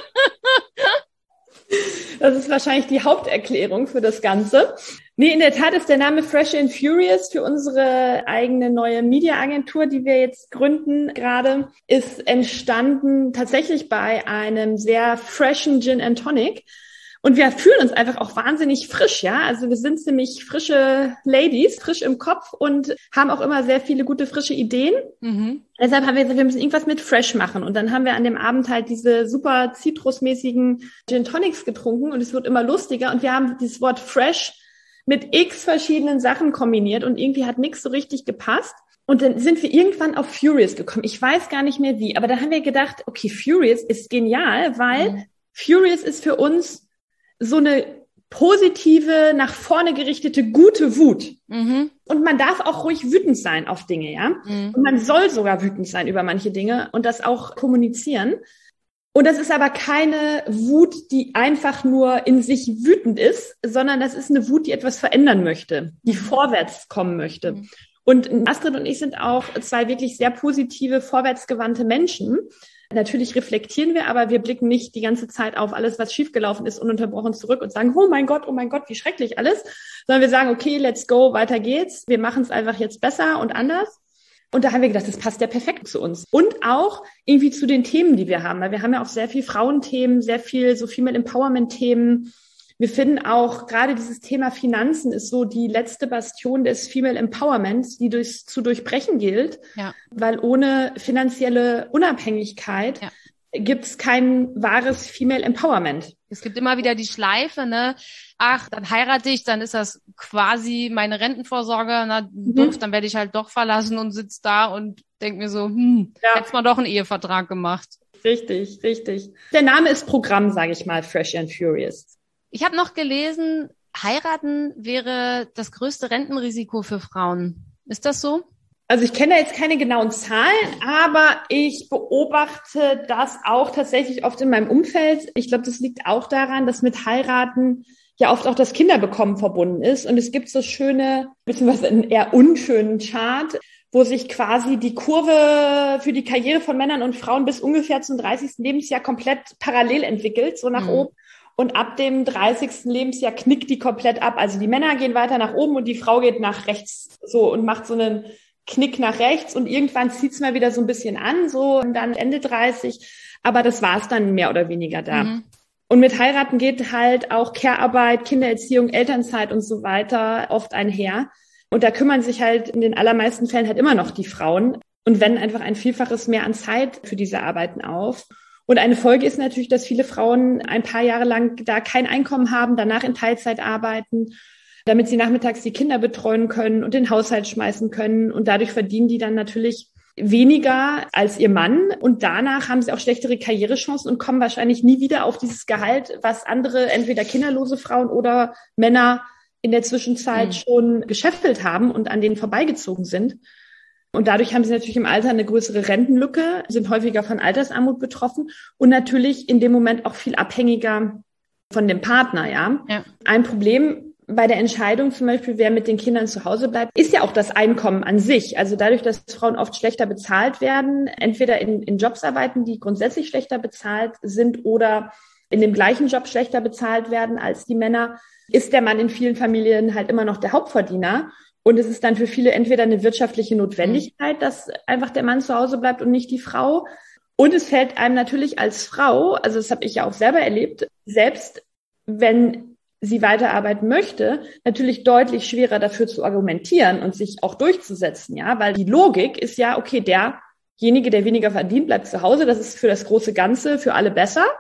Das ist wahrscheinlich die Haupterklärung für das Ganze. Nee, in der Tat ist der Name Fresh and Furious für unsere eigene neue Media-Agentur, die wir jetzt gründen gerade, ist entstanden tatsächlich bei einem sehr freshen Gin and Tonic. Und wir fühlen uns einfach auch wahnsinnig frisch, ja. Also wir sind ziemlich frische Ladies, frisch im Kopf und haben auch immer sehr viele gute, frische Ideen. Deshalb haben wir gesagt, wir müssen irgendwas mit Fresh machen. Und dann haben wir an dem Abend halt diese super zitrusmäßigen Gin Tonics getrunken und es wird immer lustiger. Und wir haben dieses Wort Fresh mit x verschiedenen Sachen kombiniert und irgendwie hat nichts so richtig gepasst. Und dann sind wir irgendwann auf Furious gekommen. Ich weiß gar nicht mehr wie, aber da haben wir gedacht, okay, Furious ist genial, weil Furious ist für uns so eine positive, nach vorne gerichtete, gute Wut. Und man darf auch ruhig wütend sein auf Dinge, ja. Und man soll sogar wütend sein über manche Dinge und das auch kommunizieren. Und das ist aber keine Wut, die einfach nur in sich wütend ist, sondern das ist eine Wut, die etwas verändern möchte, die vorwärts kommen möchte. Und Astrid und ich sind auch zwei wirklich sehr positive, vorwärtsgewandte Menschen. Natürlich reflektieren wir, aber wir blicken nicht die ganze Zeit auf alles, was schiefgelaufen ist, ununterbrochen zurück und sagen, oh mein Gott, wie schrecklich alles. Sondern wir sagen, okay, let's go, weiter geht's. Wir machen es einfach jetzt besser und anders. Und da haben wir gedacht, das passt ja perfekt zu uns. Und auch irgendwie zu den Themen, die wir haben. Weil wir haben ja auch sehr viel Frauenthemen, sehr viel so Female Empowerment-Themen. Wir finden auch, gerade dieses Thema Finanzen ist so die letzte Bastion des Female Empowerments, die zu durchbrechen gilt. Ja. Weil ohne finanzielle Unabhängigkeit gibt's kein wahres Female Empowerment. Es gibt immer wieder die Schleife, ne? Ach, dann heirate ich, dann ist das quasi meine Rentenvorsorge. Na, doof, dann werde ich halt doch verlassen und sitze da und denke mir so, hätte man doch einen Ehevertrag gemacht. Richtig, richtig. Der Name ist Programm, sage ich mal, Fresh and Furious. Ich habe noch gelesen, heiraten wäre das größte Rentenrisiko für Frauen. Ist das so? Also ich kenne da jetzt keine genauen Zahlen, aber ich beobachte das auch tatsächlich oft in meinem Umfeld. Ich glaube, das liegt auch daran, dass mit Heiraten ja oft auch das Kinderbekommen verbunden ist. Und es gibt so schöne, beziehungsweise einen eher unschönen Chart, wo sich quasi die Kurve für die Karriere von Männern und Frauen bis ungefähr zum 30. Lebensjahr komplett parallel entwickelt, so nach oben. Und ab dem 30. Lebensjahr knickt die komplett ab. Also die Männer gehen weiter nach oben und die Frau geht nach rechts so und macht so einen Knick nach rechts. Und irgendwann zieht's mal wieder so ein bisschen an, so und dann Ende 30. Aber das war's dann mehr oder weniger da. Und mit Heiraten geht halt auch Care-Arbeit, Kindererziehung, Elternzeit und so weiter oft einher. Und da kümmern sich halt in den allermeisten Fällen halt immer noch die Frauen und wenden einfach ein Vielfaches mehr an Zeit für diese Arbeiten auf. Und eine Folge ist natürlich, dass viele Frauen ein paar Jahre lang da kein Einkommen haben, danach in Teilzeit arbeiten, damit sie nachmittags die Kinder betreuen können und den Haushalt schmeißen können. Und dadurch verdienen die dann natürlich weniger als ihr Mann. Und danach haben sie auch schlechtere Karrierechancen und kommen wahrscheinlich nie wieder auf dieses Gehalt, was andere, entweder kinderlose Frauen oder Männer in der Zwischenzeit schon gescheffelt haben und an denen vorbeigezogen sind. Und dadurch haben sie natürlich im Alter eine größere Rentenlücke, sind häufiger von Altersarmut betroffen und natürlich in dem Moment auch viel abhängiger von dem Partner, ja. Ein Problem bei der Entscheidung zum Beispiel, wer mit den Kindern zu Hause bleibt, ist ja auch das Einkommen an sich. Also dadurch, dass Frauen oft schlechter bezahlt werden, entweder in Jobs arbeiten, die grundsätzlich schlechter bezahlt sind oder in dem gleichen Job schlechter bezahlt werden als die Männer, ist der Mann in vielen Familien halt immer noch der Hauptverdiener. Und es ist dann für viele entweder eine wirtschaftliche Notwendigkeit, dass einfach der Mann zu Hause bleibt und nicht die Frau. Und es fällt einem natürlich als Frau, also das habe ich ja auch selber erlebt, selbst wenn sie weiterarbeiten möchte, natürlich deutlich schwerer dafür zu argumentieren und sich auch durchzusetzen, ja, weil die Logik ist ja, okay, derjenige, der weniger verdient, bleibt zu Hause, das ist für das große Ganze, für alle besser.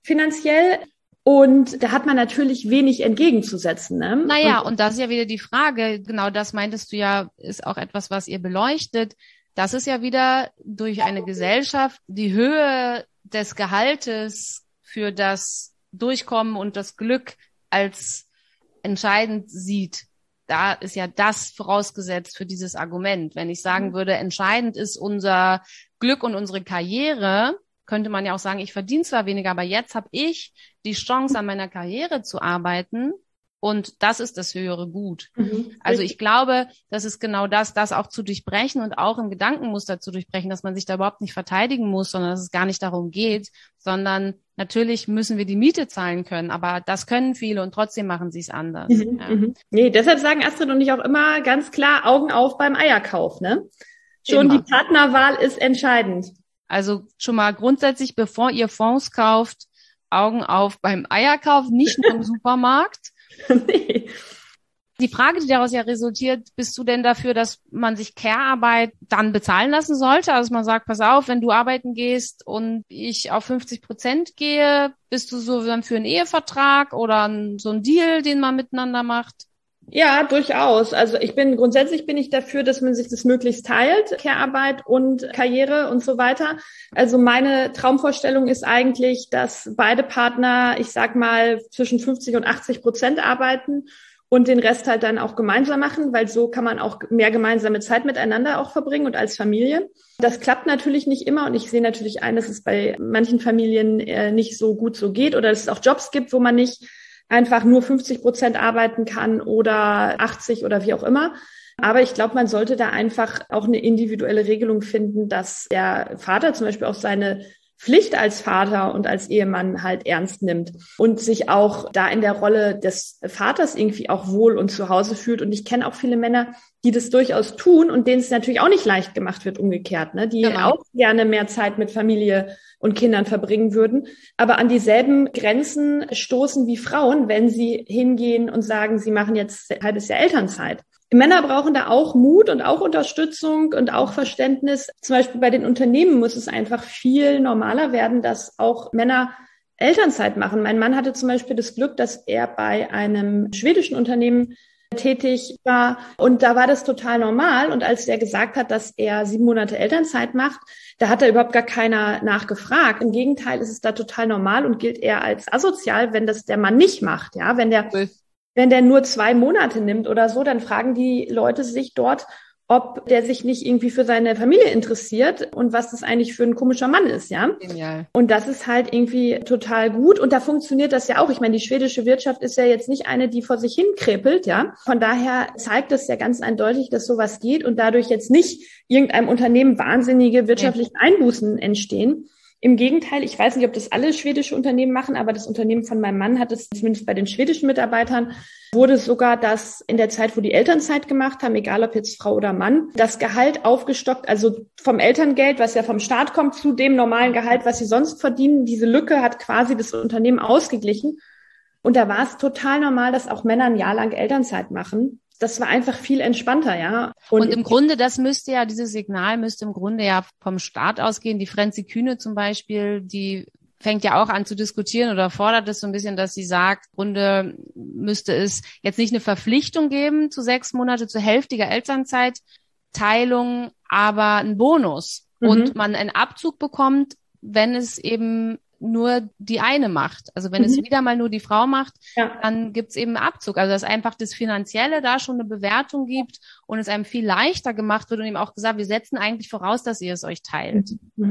finanziell. Und da hat man natürlich wenig entgegenzusetzen. Ne? Naja, und das ist ja wieder die Frage, genau das meintest du ja, ist auch etwas, was ihr beleuchtet. Das ist ja wieder durch eine Gesellschaft die Höhe des Gehaltes für das Durchkommen und das Glück als entscheidend sieht. Da ist ja das vorausgesetzt für dieses Argument. Wenn ich sagen würde, entscheidend ist unser Glück und unsere Karriere, könnte man ja auch sagen, ich verdiene zwar weniger, aber jetzt habe ich die Chance, an meiner Karriere zu arbeiten und das ist das höhere Gut. Also ich glaube, das ist genau das auch zu durchbrechen und auch im Gedankenmuster zu durchbrechen, dass man sich da überhaupt nicht verteidigen muss, sondern dass es gar nicht darum geht, sondern natürlich müssen wir die Miete zahlen können, aber das können viele und trotzdem machen sie es anders. Nee, deshalb sagen Astrid und ich auch immer ganz klar Augen auf beim Eierkauf, ne? Schon Immer. die Partnerwahl ist entscheidend. Also schon mal grundsätzlich, bevor ihr Fonds kauft, Augen auf beim Eierkauf, nicht nur im Supermarkt. Nee. Die Frage, die daraus ja resultiert, bist du denn dafür, dass man sich Care-Arbeit dann bezahlen lassen sollte? Also man sagt, pass auf, wenn du arbeiten gehst und ich auf 50% gehe, bist du so dann für einen Ehevertrag oder so ein Deal, den man miteinander macht? Ja, durchaus. Also grundsätzlich bin ich dafür, dass man sich das möglichst teilt, Care-Arbeit und Karriere und so weiter. Also meine Traumvorstellung ist eigentlich, dass beide Partner, ich sag mal, zwischen 50 und 80% arbeiten und den Rest halt dann auch gemeinsam machen, weil so kann man auch mehr gemeinsame Zeit miteinander auch verbringen und als Familie. Das klappt natürlich nicht immer und ich sehe natürlich ein, dass es bei manchen Familien nicht so gut so geht oder dass es auch Jobs gibt, wo man nicht einfach nur 50% arbeiten kann oder 80 oder wie auch immer. Aber ich glaube, man sollte da einfach auch eine individuelle Regelung finden, dass der Vater zum Beispiel auch seine Pflicht als Vater und als Ehemann halt ernst nimmt und sich auch da in der Rolle des Vaters irgendwie auch wohl und zu Hause fühlt. Und ich kenne auch viele Männer, die das durchaus tun und denen es natürlich auch nicht leicht gemacht wird, umgekehrt, ne? Die auch gerne mehr Zeit mit Familie und Kindern verbringen würden, aber an dieselben Grenzen stoßen wie Frauen, wenn sie hingehen und sagen, sie machen jetzt ein halbes Jahr Elternzeit. Männer brauchen da auch Mut und auch Unterstützung und auch Verständnis. Zum Beispiel bei den Unternehmen muss es einfach viel normaler werden, dass auch Männer Elternzeit machen. Mein Mann hatte zum Beispiel das Glück, dass er bei einem schwedischen Unternehmen tätig war und da war das total normal und als er gesagt hat, dass er 7 Monate Elternzeit macht, da hat da überhaupt gar keiner nachgefragt. Im Gegenteil ist es da total normal und gilt eher als asozial, wenn das der Mann nicht macht. Ja, wenn der nur 2 Monate nimmt oder so, dann fragen die Leute sich dort, ob der sich nicht irgendwie für seine Familie interessiert und was das eigentlich für ein komischer Mann ist, ja. Genial. Und das ist halt irgendwie total gut und da funktioniert das ja auch. Ich meine, die schwedische Wirtschaft ist ja jetzt nicht eine, die vor sich hin krepelt, ja. Von daher zeigt das ja ganz eindeutig, dass sowas geht und dadurch jetzt nicht irgendeinem Unternehmen wahnsinnige wirtschaftliche Einbußen entstehen. Im Gegenteil, ich weiß nicht, ob das alle schwedische Unternehmen machen, aber das Unternehmen von meinem Mann hat es zumindest bei den schwedischen Mitarbeitern, wurde sogar das in der Zeit, wo die Elternzeit gemacht haben, egal ob jetzt Frau oder Mann, das Gehalt aufgestockt, also vom Elterngeld, was ja vom Staat kommt, zu dem normalen Gehalt, was sie sonst verdienen. Diese Lücke hat quasi das Unternehmen ausgeglichen. Und da war es total normal, dass auch Männer ein Jahr lang Elternzeit machen. Das war einfach viel entspannter, ja. Und im Grunde, dieses Signal müsste im Grunde ja vom Staat ausgehen. Die Frenzy Kühne zum Beispiel, die fängt ja auch an zu diskutieren oder fordert es so ein bisschen, dass sie sagt, im Grunde müsste es jetzt nicht eine Verpflichtung geben zu 6 Monate, zu hälftiger Elternzeitteilung, aber einen Bonus. Und man einen Abzug bekommt, wenn es eben nur die eine macht. Also wenn es wieder mal nur die Frau macht, dann gibt's eben einen Abzug. Also dass einfach das Finanzielle da schon eine Bewertung gibt und es einem viel leichter gemacht wird und eben auch gesagt, wir setzen eigentlich voraus, dass ihr es euch teilt.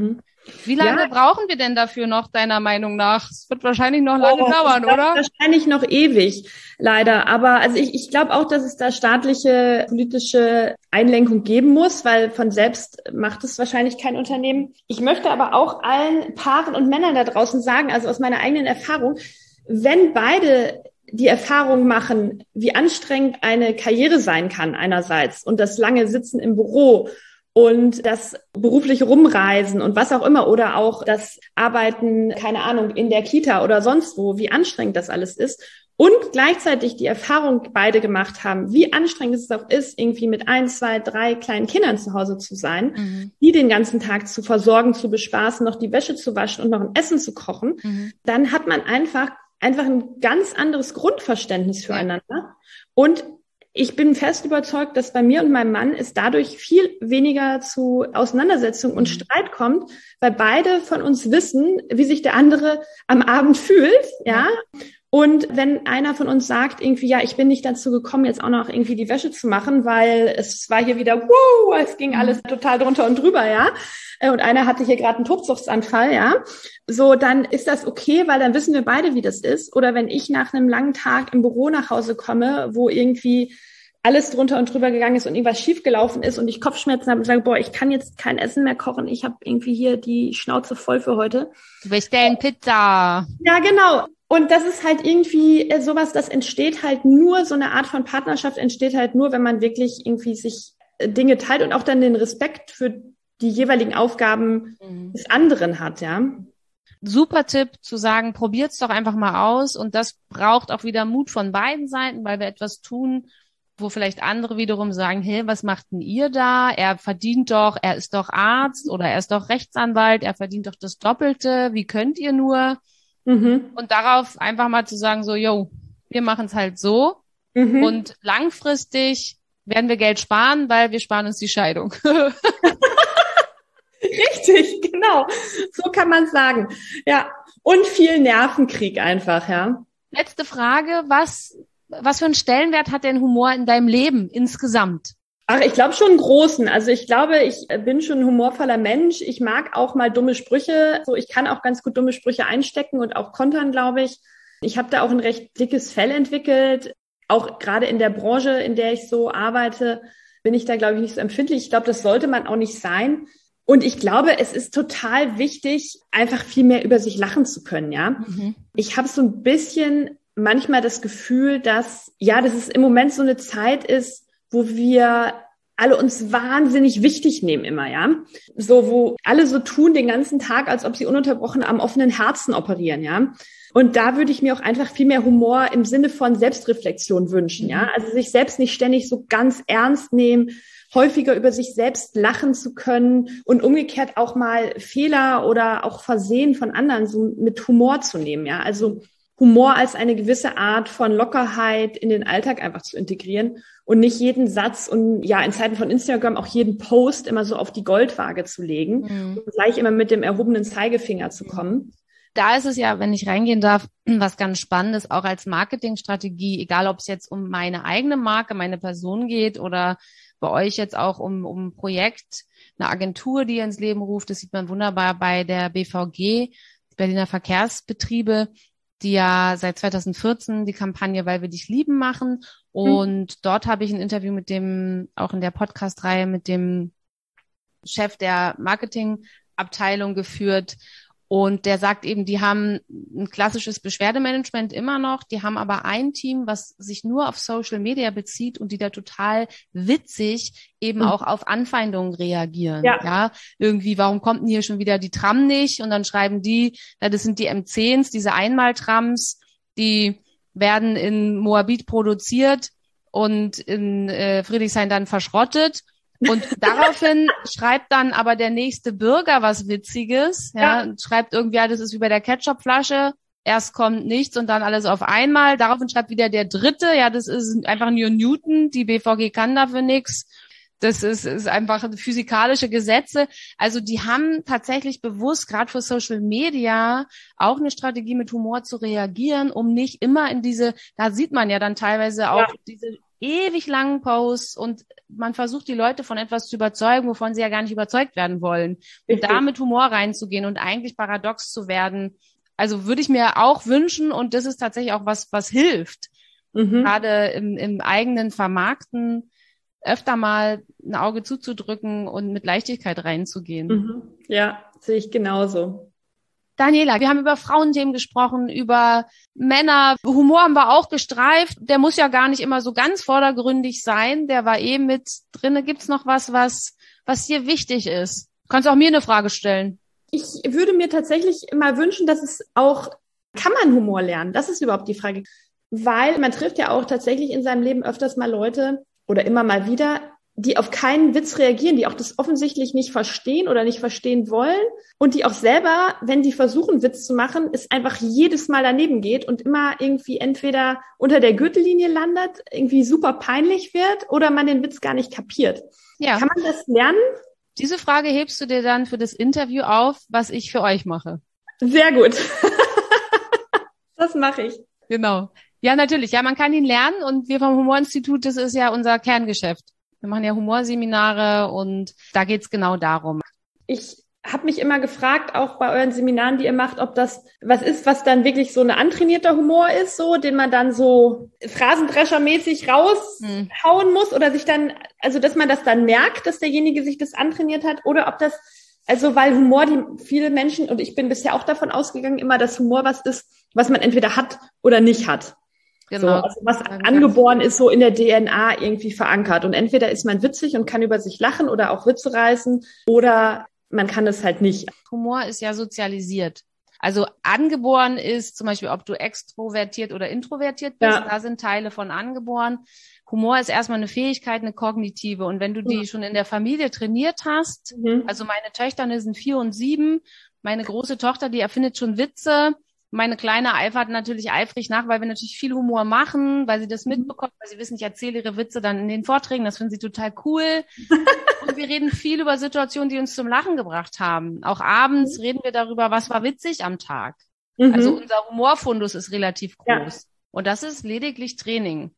Wie lange brauchen wir denn dafür noch, deiner Meinung nach? Es wird wahrscheinlich noch lange dauern, oder? Wahrscheinlich noch ewig, leider. Aber also ich glaube auch, dass es da staatliche, politische Einlenkung geben muss, weil von selbst macht es wahrscheinlich kein Unternehmen. Ich möchte aber auch allen Paaren und Männern da draußen sagen, also aus meiner eigenen Erfahrung, wenn beide die Erfahrung machen, wie anstrengend eine Karriere sein kann einerseits und das lange Sitzen im Büro und das berufliche Rumreisen und was auch immer oder auch das Arbeiten, keine Ahnung, in der Kita oder sonst wo, wie anstrengend das alles ist. und gleichzeitig die Erfahrung beide gemacht haben, wie anstrengend es auch ist, irgendwie mit 1, 2, 3 kleinen Kindern zu Hause zu sein, die den ganzen Tag zu versorgen, zu bespaßen, noch die Wäsche zu waschen und noch ein Essen zu kochen, dann hat man einfach ein ganz anderes Grundverständnis füreinander. Und ich bin fest überzeugt, dass bei mir und meinem Mann es dadurch viel weniger zu Auseinandersetzungen und Streit kommt, weil beide von uns wissen, wie sich der andere am Abend fühlt, ja. Und wenn einer von uns sagt irgendwie, ja, ich bin nicht dazu gekommen, jetzt auch noch irgendwie die Wäsche zu machen, weil es war hier wieder, es ging alles total drunter und drüber, ja. Und einer hatte hier gerade einen Tobsuchtsanfall, ja. So, dann ist das okay, weil dann wissen wir beide, wie das ist. Oder wenn ich nach einem langen Tag im Büro nach Hause komme, wo irgendwie alles drunter und drüber gegangen ist und irgendwas schiefgelaufen ist und ich Kopfschmerzen habe und sage, ich kann jetzt kein Essen mehr kochen, ich habe irgendwie hier die Schnauze voll für heute. Wir bestellen Pizza. Ja, genau. Und das ist halt irgendwie sowas, das entsteht halt nur, so eine Art von Partnerschaft entsteht halt nur, wenn man wirklich irgendwie sich Dinge teilt und auch dann den Respekt für die jeweiligen Aufgaben des anderen hat, ja. Super Tipp zu sagen, probiert's doch einfach mal aus, und das braucht auch wieder Mut von beiden Seiten, weil wir etwas tun, wo vielleicht andere wiederum sagen, hey, was macht denn ihr da? Er ist doch Arzt oder er ist doch Rechtsanwalt, er verdient doch das Doppelte, wie könnt ihr nur? Und darauf einfach mal zu sagen, so, wir machen es halt so, und langfristig werden wir Geld sparen, weil wir sparen uns die Scheidung. Richtig, genau. So kann man sagen. Ja, und viel Nervenkrieg einfach, ja. Letzte Frage, was für einen Stellenwert hat denn Humor in deinem Leben insgesamt? Ach, ich glaube schon einen großen. Also ich glaube, ich bin schon ein humorvoller Mensch. Ich mag auch mal dumme Sprüche. So, ich kann auch ganz gut dumme Sprüche einstecken und auch kontern, glaube ich. Ich habe da auch ein recht dickes Fell entwickelt. Auch gerade in der Branche, in der ich so arbeite, bin ich da, glaube ich, nicht so empfindlich. Ich glaube, das sollte man auch nicht sein. Und ich glaube, es ist total wichtig, einfach viel mehr über sich lachen zu können, ja. Ich habe so ein bisschen manchmal das Gefühl, dass es im Moment so eine Zeit ist, wo wir alle uns wahnsinnig wichtig nehmen immer, ja. So, wo alle so tun den ganzen Tag, als ob sie ununterbrochen am offenen Herzen operieren, ja. Und da würde ich mir auch einfach viel mehr Humor im Sinne von Selbstreflexion wünschen, ja. Also sich selbst nicht ständig so ganz ernst nehmen, häufiger über sich selbst lachen zu können und umgekehrt auch mal Fehler oder auch Versehen von anderen so mit Humor zu nehmen, ja. Also Humor als eine gewisse Art von Lockerheit in den Alltag einfach zu integrieren und nicht jeden Satz und in Zeiten von Instagram auch jeden Post immer so auf die Goldwaage zu legen und gleich immer mit dem erhobenen Zeigefinger zu kommen. Da ist es ja, wenn ich reingehen darf, was ganz Spannendes, auch als Marketingstrategie, egal ob es jetzt um meine eigene Marke, meine Person geht oder bei euch jetzt auch um ein Projekt, eine Agentur, die ihr ins Leben ruft. Das sieht man wunderbar bei der BVG, Berliner Verkehrsbetriebe, die ja seit 2014 die Kampagne Weil wir dich lieben machen. Und dort habe ich ein Interview mit dem, auch in der Podcast-Reihe, mit dem Chef der Marketingabteilung geführt. Und der sagt eben, die haben ein klassisches Beschwerdemanagement immer noch, die haben aber ein Team, was sich nur auf Social Media bezieht und die da total witzig eben auch auf Anfeindungen reagieren. Ja, irgendwie, warum kommt denn hier schon wieder die Tram nicht? Und dann schreiben die, das sind die M10s, diese Einmaltrams, die werden in Moabit produziert und in Friedrichshain dann verschrottet. Und daraufhin schreibt dann aber der nächste Bürger was Witziges, und schreibt irgendwie, das ist wie bei der Ketchupflasche, erst kommt nichts und dann alles auf einmal. Daraufhin schreibt wieder der dritte, das ist einfach nur Newton, die BVG kann dafür nichts. Das ist einfach physikalische Gesetze. Also die haben tatsächlich bewusst, gerade für Social Media, auch eine Strategie mit Humor zu reagieren, um nicht immer in da sieht man ja dann teilweise auch diese ewig langen Posts und man versucht die Leute von etwas zu überzeugen, wovon sie ja gar nicht überzeugt werden wollen. Und da mit Humor reinzugehen und eigentlich paradox zu werden, also würde ich mir auch wünschen, und das ist tatsächlich auch was hilft, gerade im eigenen Vermarkten öfter mal ein Auge zuzudrücken und mit Leichtigkeit reinzugehen. Ja, sehe ich genauso. Daniela, wir haben über Frauenthemen gesprochen, über Männer. Humor haben wir auch gestreift. Der muss ja gar nicht immer so ganz vordergründig sein. Der war mit drinne. Gibt's noch was dir wichtig ist? Du kannst auch mir eine Frage stellen. Ich würde mir tatsächlich immer wünschen, dass es auch, kann man Humor lernen? Das ist überhaupt die Frage. weil man trifft ja auch tatsächlich in seinem Leben öfters mal Leute oder immer mal wieder, die auf keinen Witz reagieren, die auch das offensichtlich nicht verstehen oder nicht verstehen wollen und die auch selber, wenn die versuchen, Witz zu machen, es einfach jedes Mal daneben geht und immer irgendwie entweder unter der Gürtellinie landet, irgendwie super peinlich wird oder man den Witz gar nicht kapiert. Ja. Kann man das lernen? Diese Frage hebst du dir dann für das Interview auf, was ich für euch mache. Sehr gut. Das mache ich. Genau. Ja, natürlich. Ja, man kann ihn lernen und wir vom Humorinstitut, das ist ja unser Kerngeschäft. Wir machen ja Humorseminare und da geht's genau darum. Ich habe mich immer gefragt, auch bei euren Seminaren, die ihr macht, ob das was ist, was dann wirklich so ein antrainierter Humor ist, so, den man dann so Phrasendreschermäßig raushauen muss oder sich dann, also dass man das dann merkt, dass derjenige sich das antrainiert hat oder ob das, also weil Humor, die viele Menschen, und ich bin bisher auch davon ausgegangen, immer, dass Humor was ist, was man entweder hat oder nicht hat. Genau. So, also was angeboren ist, so in der DNA irgendwie verankert. Und entweder ist man witzig und kann über sich lachen oder auch Witze reißen oder man kann es halt nicht. Humor ist ja sozialisiert. Also angeboren ist zum Beispiel, ob du extrovertiert oder introvertiert bist, da sind Teile von angeboren. Humor ist erstmal eine Fähigkeit, eine kognitive. Und wenn du die schon in der Familie trainiert hast, also meine Töchter, die sind 4 und 7, meine große Tochter, die erfindet schon Witze. Meine Kleine eifert natürlich eifrig nach, weil wir natürlich viel Humor machen, weil sie das mitbekommt, weil sie wissen, ich erzähle ihre Witze dann in den Vorträgen, das finden sie total cool. Und wir reden viel über Situationen, die uns zum Lachen gebracht haben. Auch abends reden wir darüber, was war witzig am Tag. Also unser Humorfundus ist relativ groß. Ja. Und das ist lediglich Training.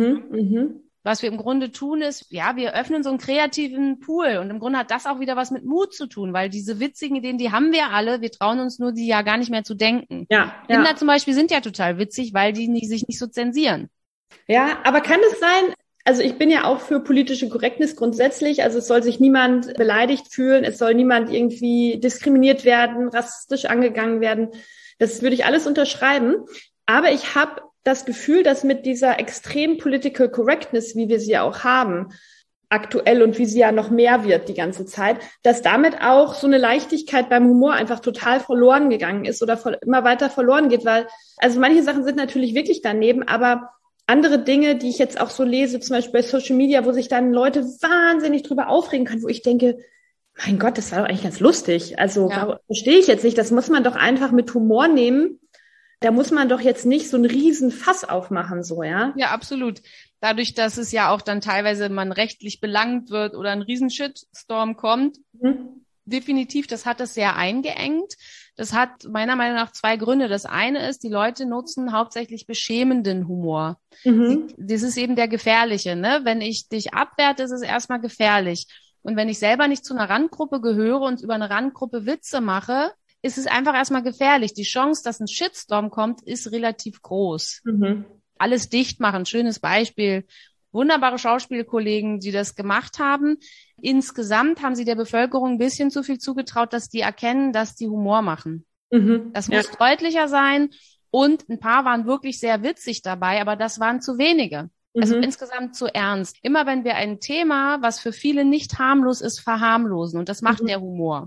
Was wir im Grunde tun ist, ja, wir öffnen so einen kreativen Pool und im Grunde hat das auch wieder was mit Mut zu tun, weil diese witzigen Ideen, die haben wir alle, wir trauen uns nur, die ja gar nicht mehr zu denken. Kinder zum Beispiel sind ja total witzig, weil die sich nicht so zensieren. Ja, aber kann es sein, also ich bin ja auch für politische Korrektness grundsätzlich, also es soll sich niemand beleidigt fühlen, es soll niemand irgendwie diskriminiert werden, rassistisch angegangen werden, das würde ich alles unterschreiben, aber ich habe das Gefühl, dass mit dieser extremen Political Correctness, wie wir sie ja auch haben, aktuell und wie sie ja noch mehr wird die ganze Zeit, dass damit auch so eine Leichtigkeit beim Humor einfach total verloren gegangen ist oder immer weiter verloren geht, weil, also manche Sachen sind natürlich wirklich daneben, aber andere Dinge, die ich jetzt auch so lese, zum Beispiel bei Social Media, wo sich dann Leute wahnsinnig drüber aufregen können, wo ich denke, mein Gott, das war doch eigentlich ganz lustig. Also verstehe ich jetzt nicht, das muss man doch einfach mit Humor nehmen. Da muss man doch jetzt nicht so einen riesen Fass aufmachen, so, ja? Ja, absolut. Dadurch, dass es ja auch dann teilweise man rechtlich belangt wird oder ein riesen Shitstorm kommt. Definitiv, das hat es sehr eingeengt. Das hat meiner Meinung nach 2 Gründe. Das eine ist, die Leute nutzen hauptsächlich beschämenden Humor. Das ist eben der gefährliche, ne? Wenn ich dich abwerte, ist es erstmal gefährlich. Und wenn ich selber nicht zu einer Randgruppe gehöre und über eine Randgruppe Witze mache, ist es einfach erstmal gefährlich. Die Chance, dass ein Shitstorm kommt, ist relativ groß. Alles dicht machen, schönes Beispiel. Wunderbare Schauspielkollegen, die das gemacht haben. Insgesamt haben sie der Bevölkerung ein bisschen zu viel zugetraut, dass die erkennen, dass die Humor machen. Das muss deutlicher sein. Und ein paar waren wirklich sehr witzig dabei, aber das waren zu wenige. Also insgesamt zu ernst. Immer wenn wir ein Thema, was für viele nicht harmlos ist, verharmlosen, und das macht der Humor,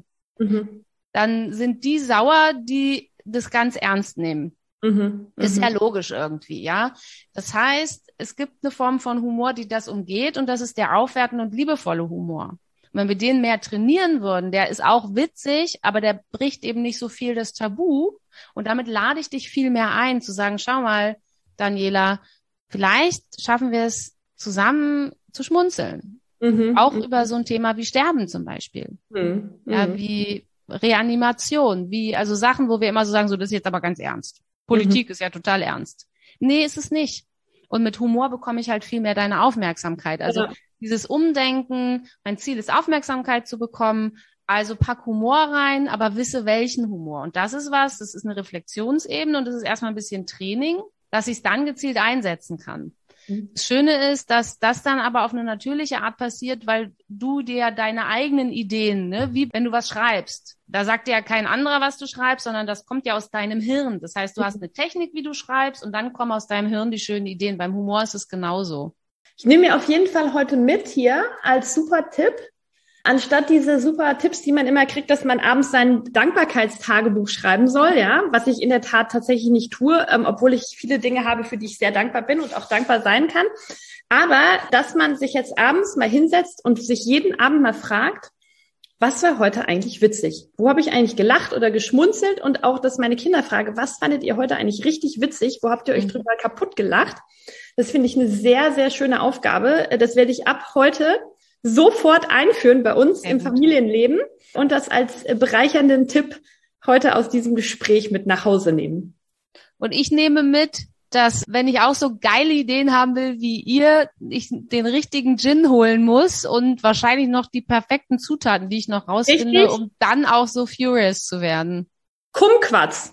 dann sind die sauer, die das ganz ernst nehmen. Ist ja logisch irgendwie, ja. Das heißt, es gibt eine Form von Humor, die das umgeht, und das ist der aufwertende und liebevolle Humor. Und wenn wir den mehr trainieren würden, der ist auch witzig, aber der bricht eben nicht so viel das Tabu, und damit lade ich dich viel mehr ein, zu sagen, schau mal, Daniela, vielleicht schaffen wir es zusammen zu schmunzeln. Auch über so ein Thema wie Sterben zum Beispiel. Ja, wie Reanimation, also Sachen, wo wir immer so sagen, so, das ist jetzt aber ganz ernst. Politik ist ja total ernst. Nee, ist es nicht. Und mit Humor bekomme ich halt viel mehr deine Aufmerksamkeit. Also dieses Umdenken, mein Ziel ist, Aufmerksamkeit zu bekommen, also pack Humor rein, aber wisse welchen Humor. Und das ist das ist eine Reflexionsebene, und das ist erstmal ein bisschen Training, dass ich es dann gezielt einsetzen kann. Das Schöne ist, dass das dann aber auf eine natürliche Art passiert, weil du dir deine eigenen Ideen, ne, wie wenn du was schreibst, da sagt dir ja kein anderer, was du schreibst, sondern das kommt ja aus deinem Hirn. Das heißt, du hast eine Technik, wie du schreibst, und dann kommen aus deinem Hirn die schönen Ideen. Beim Humor ist es genauso. Ich nehme mir auf jeden Fall heute mit hier als super Tipp. anstatt diese super Tipps, die man immer kriegt, dass man abends sein Dankbarkeitstagebuch schreiben soll, ja, was ich in der Tat tatsächlich nicht tue, obwohl ich viele Dinge habe, für die ich sehr dankbar bin und auch dankbar sein kann. Aber dass man sich jetzt abends mal hinsetzt und sich jeden Abend mal fragt, was war heute eigentlich witzig? Wo habe ich eigentlich gelacht oder geschmunzelt? Und auch, dass meine Kinder frage, was fandet ihr heute eigentlich richtig witzig? Wo habt ihr euch drüber kaputt gelacht? Das finde ich eine sehr, sehr schöne Aufgabe. Das werde ich ab heute sofort einführen bei uns im Familienleben und das als bereichernden Tipp heute aus diesem Gespräch mit nach Hause nehmen. Und ich nehme mit, dass wenn ich auch so geile Ideen haben will wie ihr, ich den richtigen Gin holen muss und wahrscheinlich noch die perfekten Zutaten, die ich noch rausfinde, richtig, um dann auch so furious zu werden. Kumquats.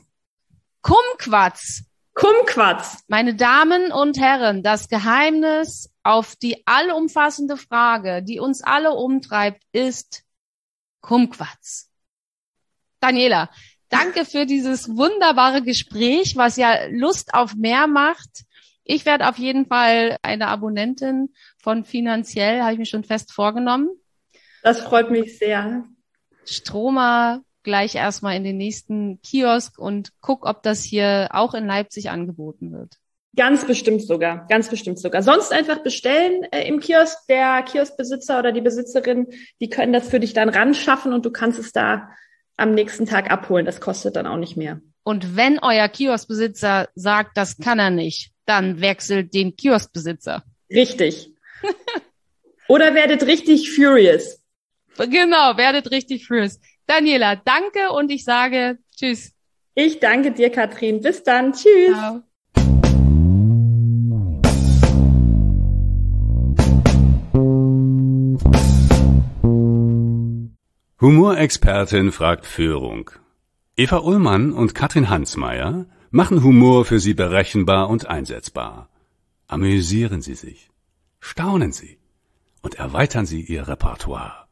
Meine Damen und Herren, das Geheimnis auf die allumfassende Frage, die uns alle umtreibt, ist Kumquats. Daniela, danke für dieses wunderbare Gespräch, was ja Lust auf mehr macht. Ich werde auf jeden Fall eine Abonnentin von Finanziell, habe ich mir schon fest vorgenommen. Das freut mich sehr. Stroma gleich erstmal in den nächsten Kiosk und guck, ob das hier auch in Leipzig angeboten wird. Ganz bestimmt sogar. Sonst einfach bestellen im Kiosk. Der Kioskbesitzer oder die Besitzerin, die können das für dich dann ran schaffen und du kannst es da am nächsten Tag abholen. Das kostet dann auch nicht mehr. Und wenn euer Kioskbesitzer sagt, das kann er nicht, dann wechselt den Kioskbesitzer. Richtig. Oder werdet richtig furious. Genau, werdet richtig furious. Daniela, danke und ich sage tschüss. Ich danke dir, Katrin. Bis dann. Tschüss. Ciao. Humorexpertin fragt Führung. Eva Ullmann und Katrin Hansmeier machen Humor für Sie berechenbar und einsetzbar. Amüsieren Sie sich, staunen Sie und erweitern Sie Ihr Repertoire.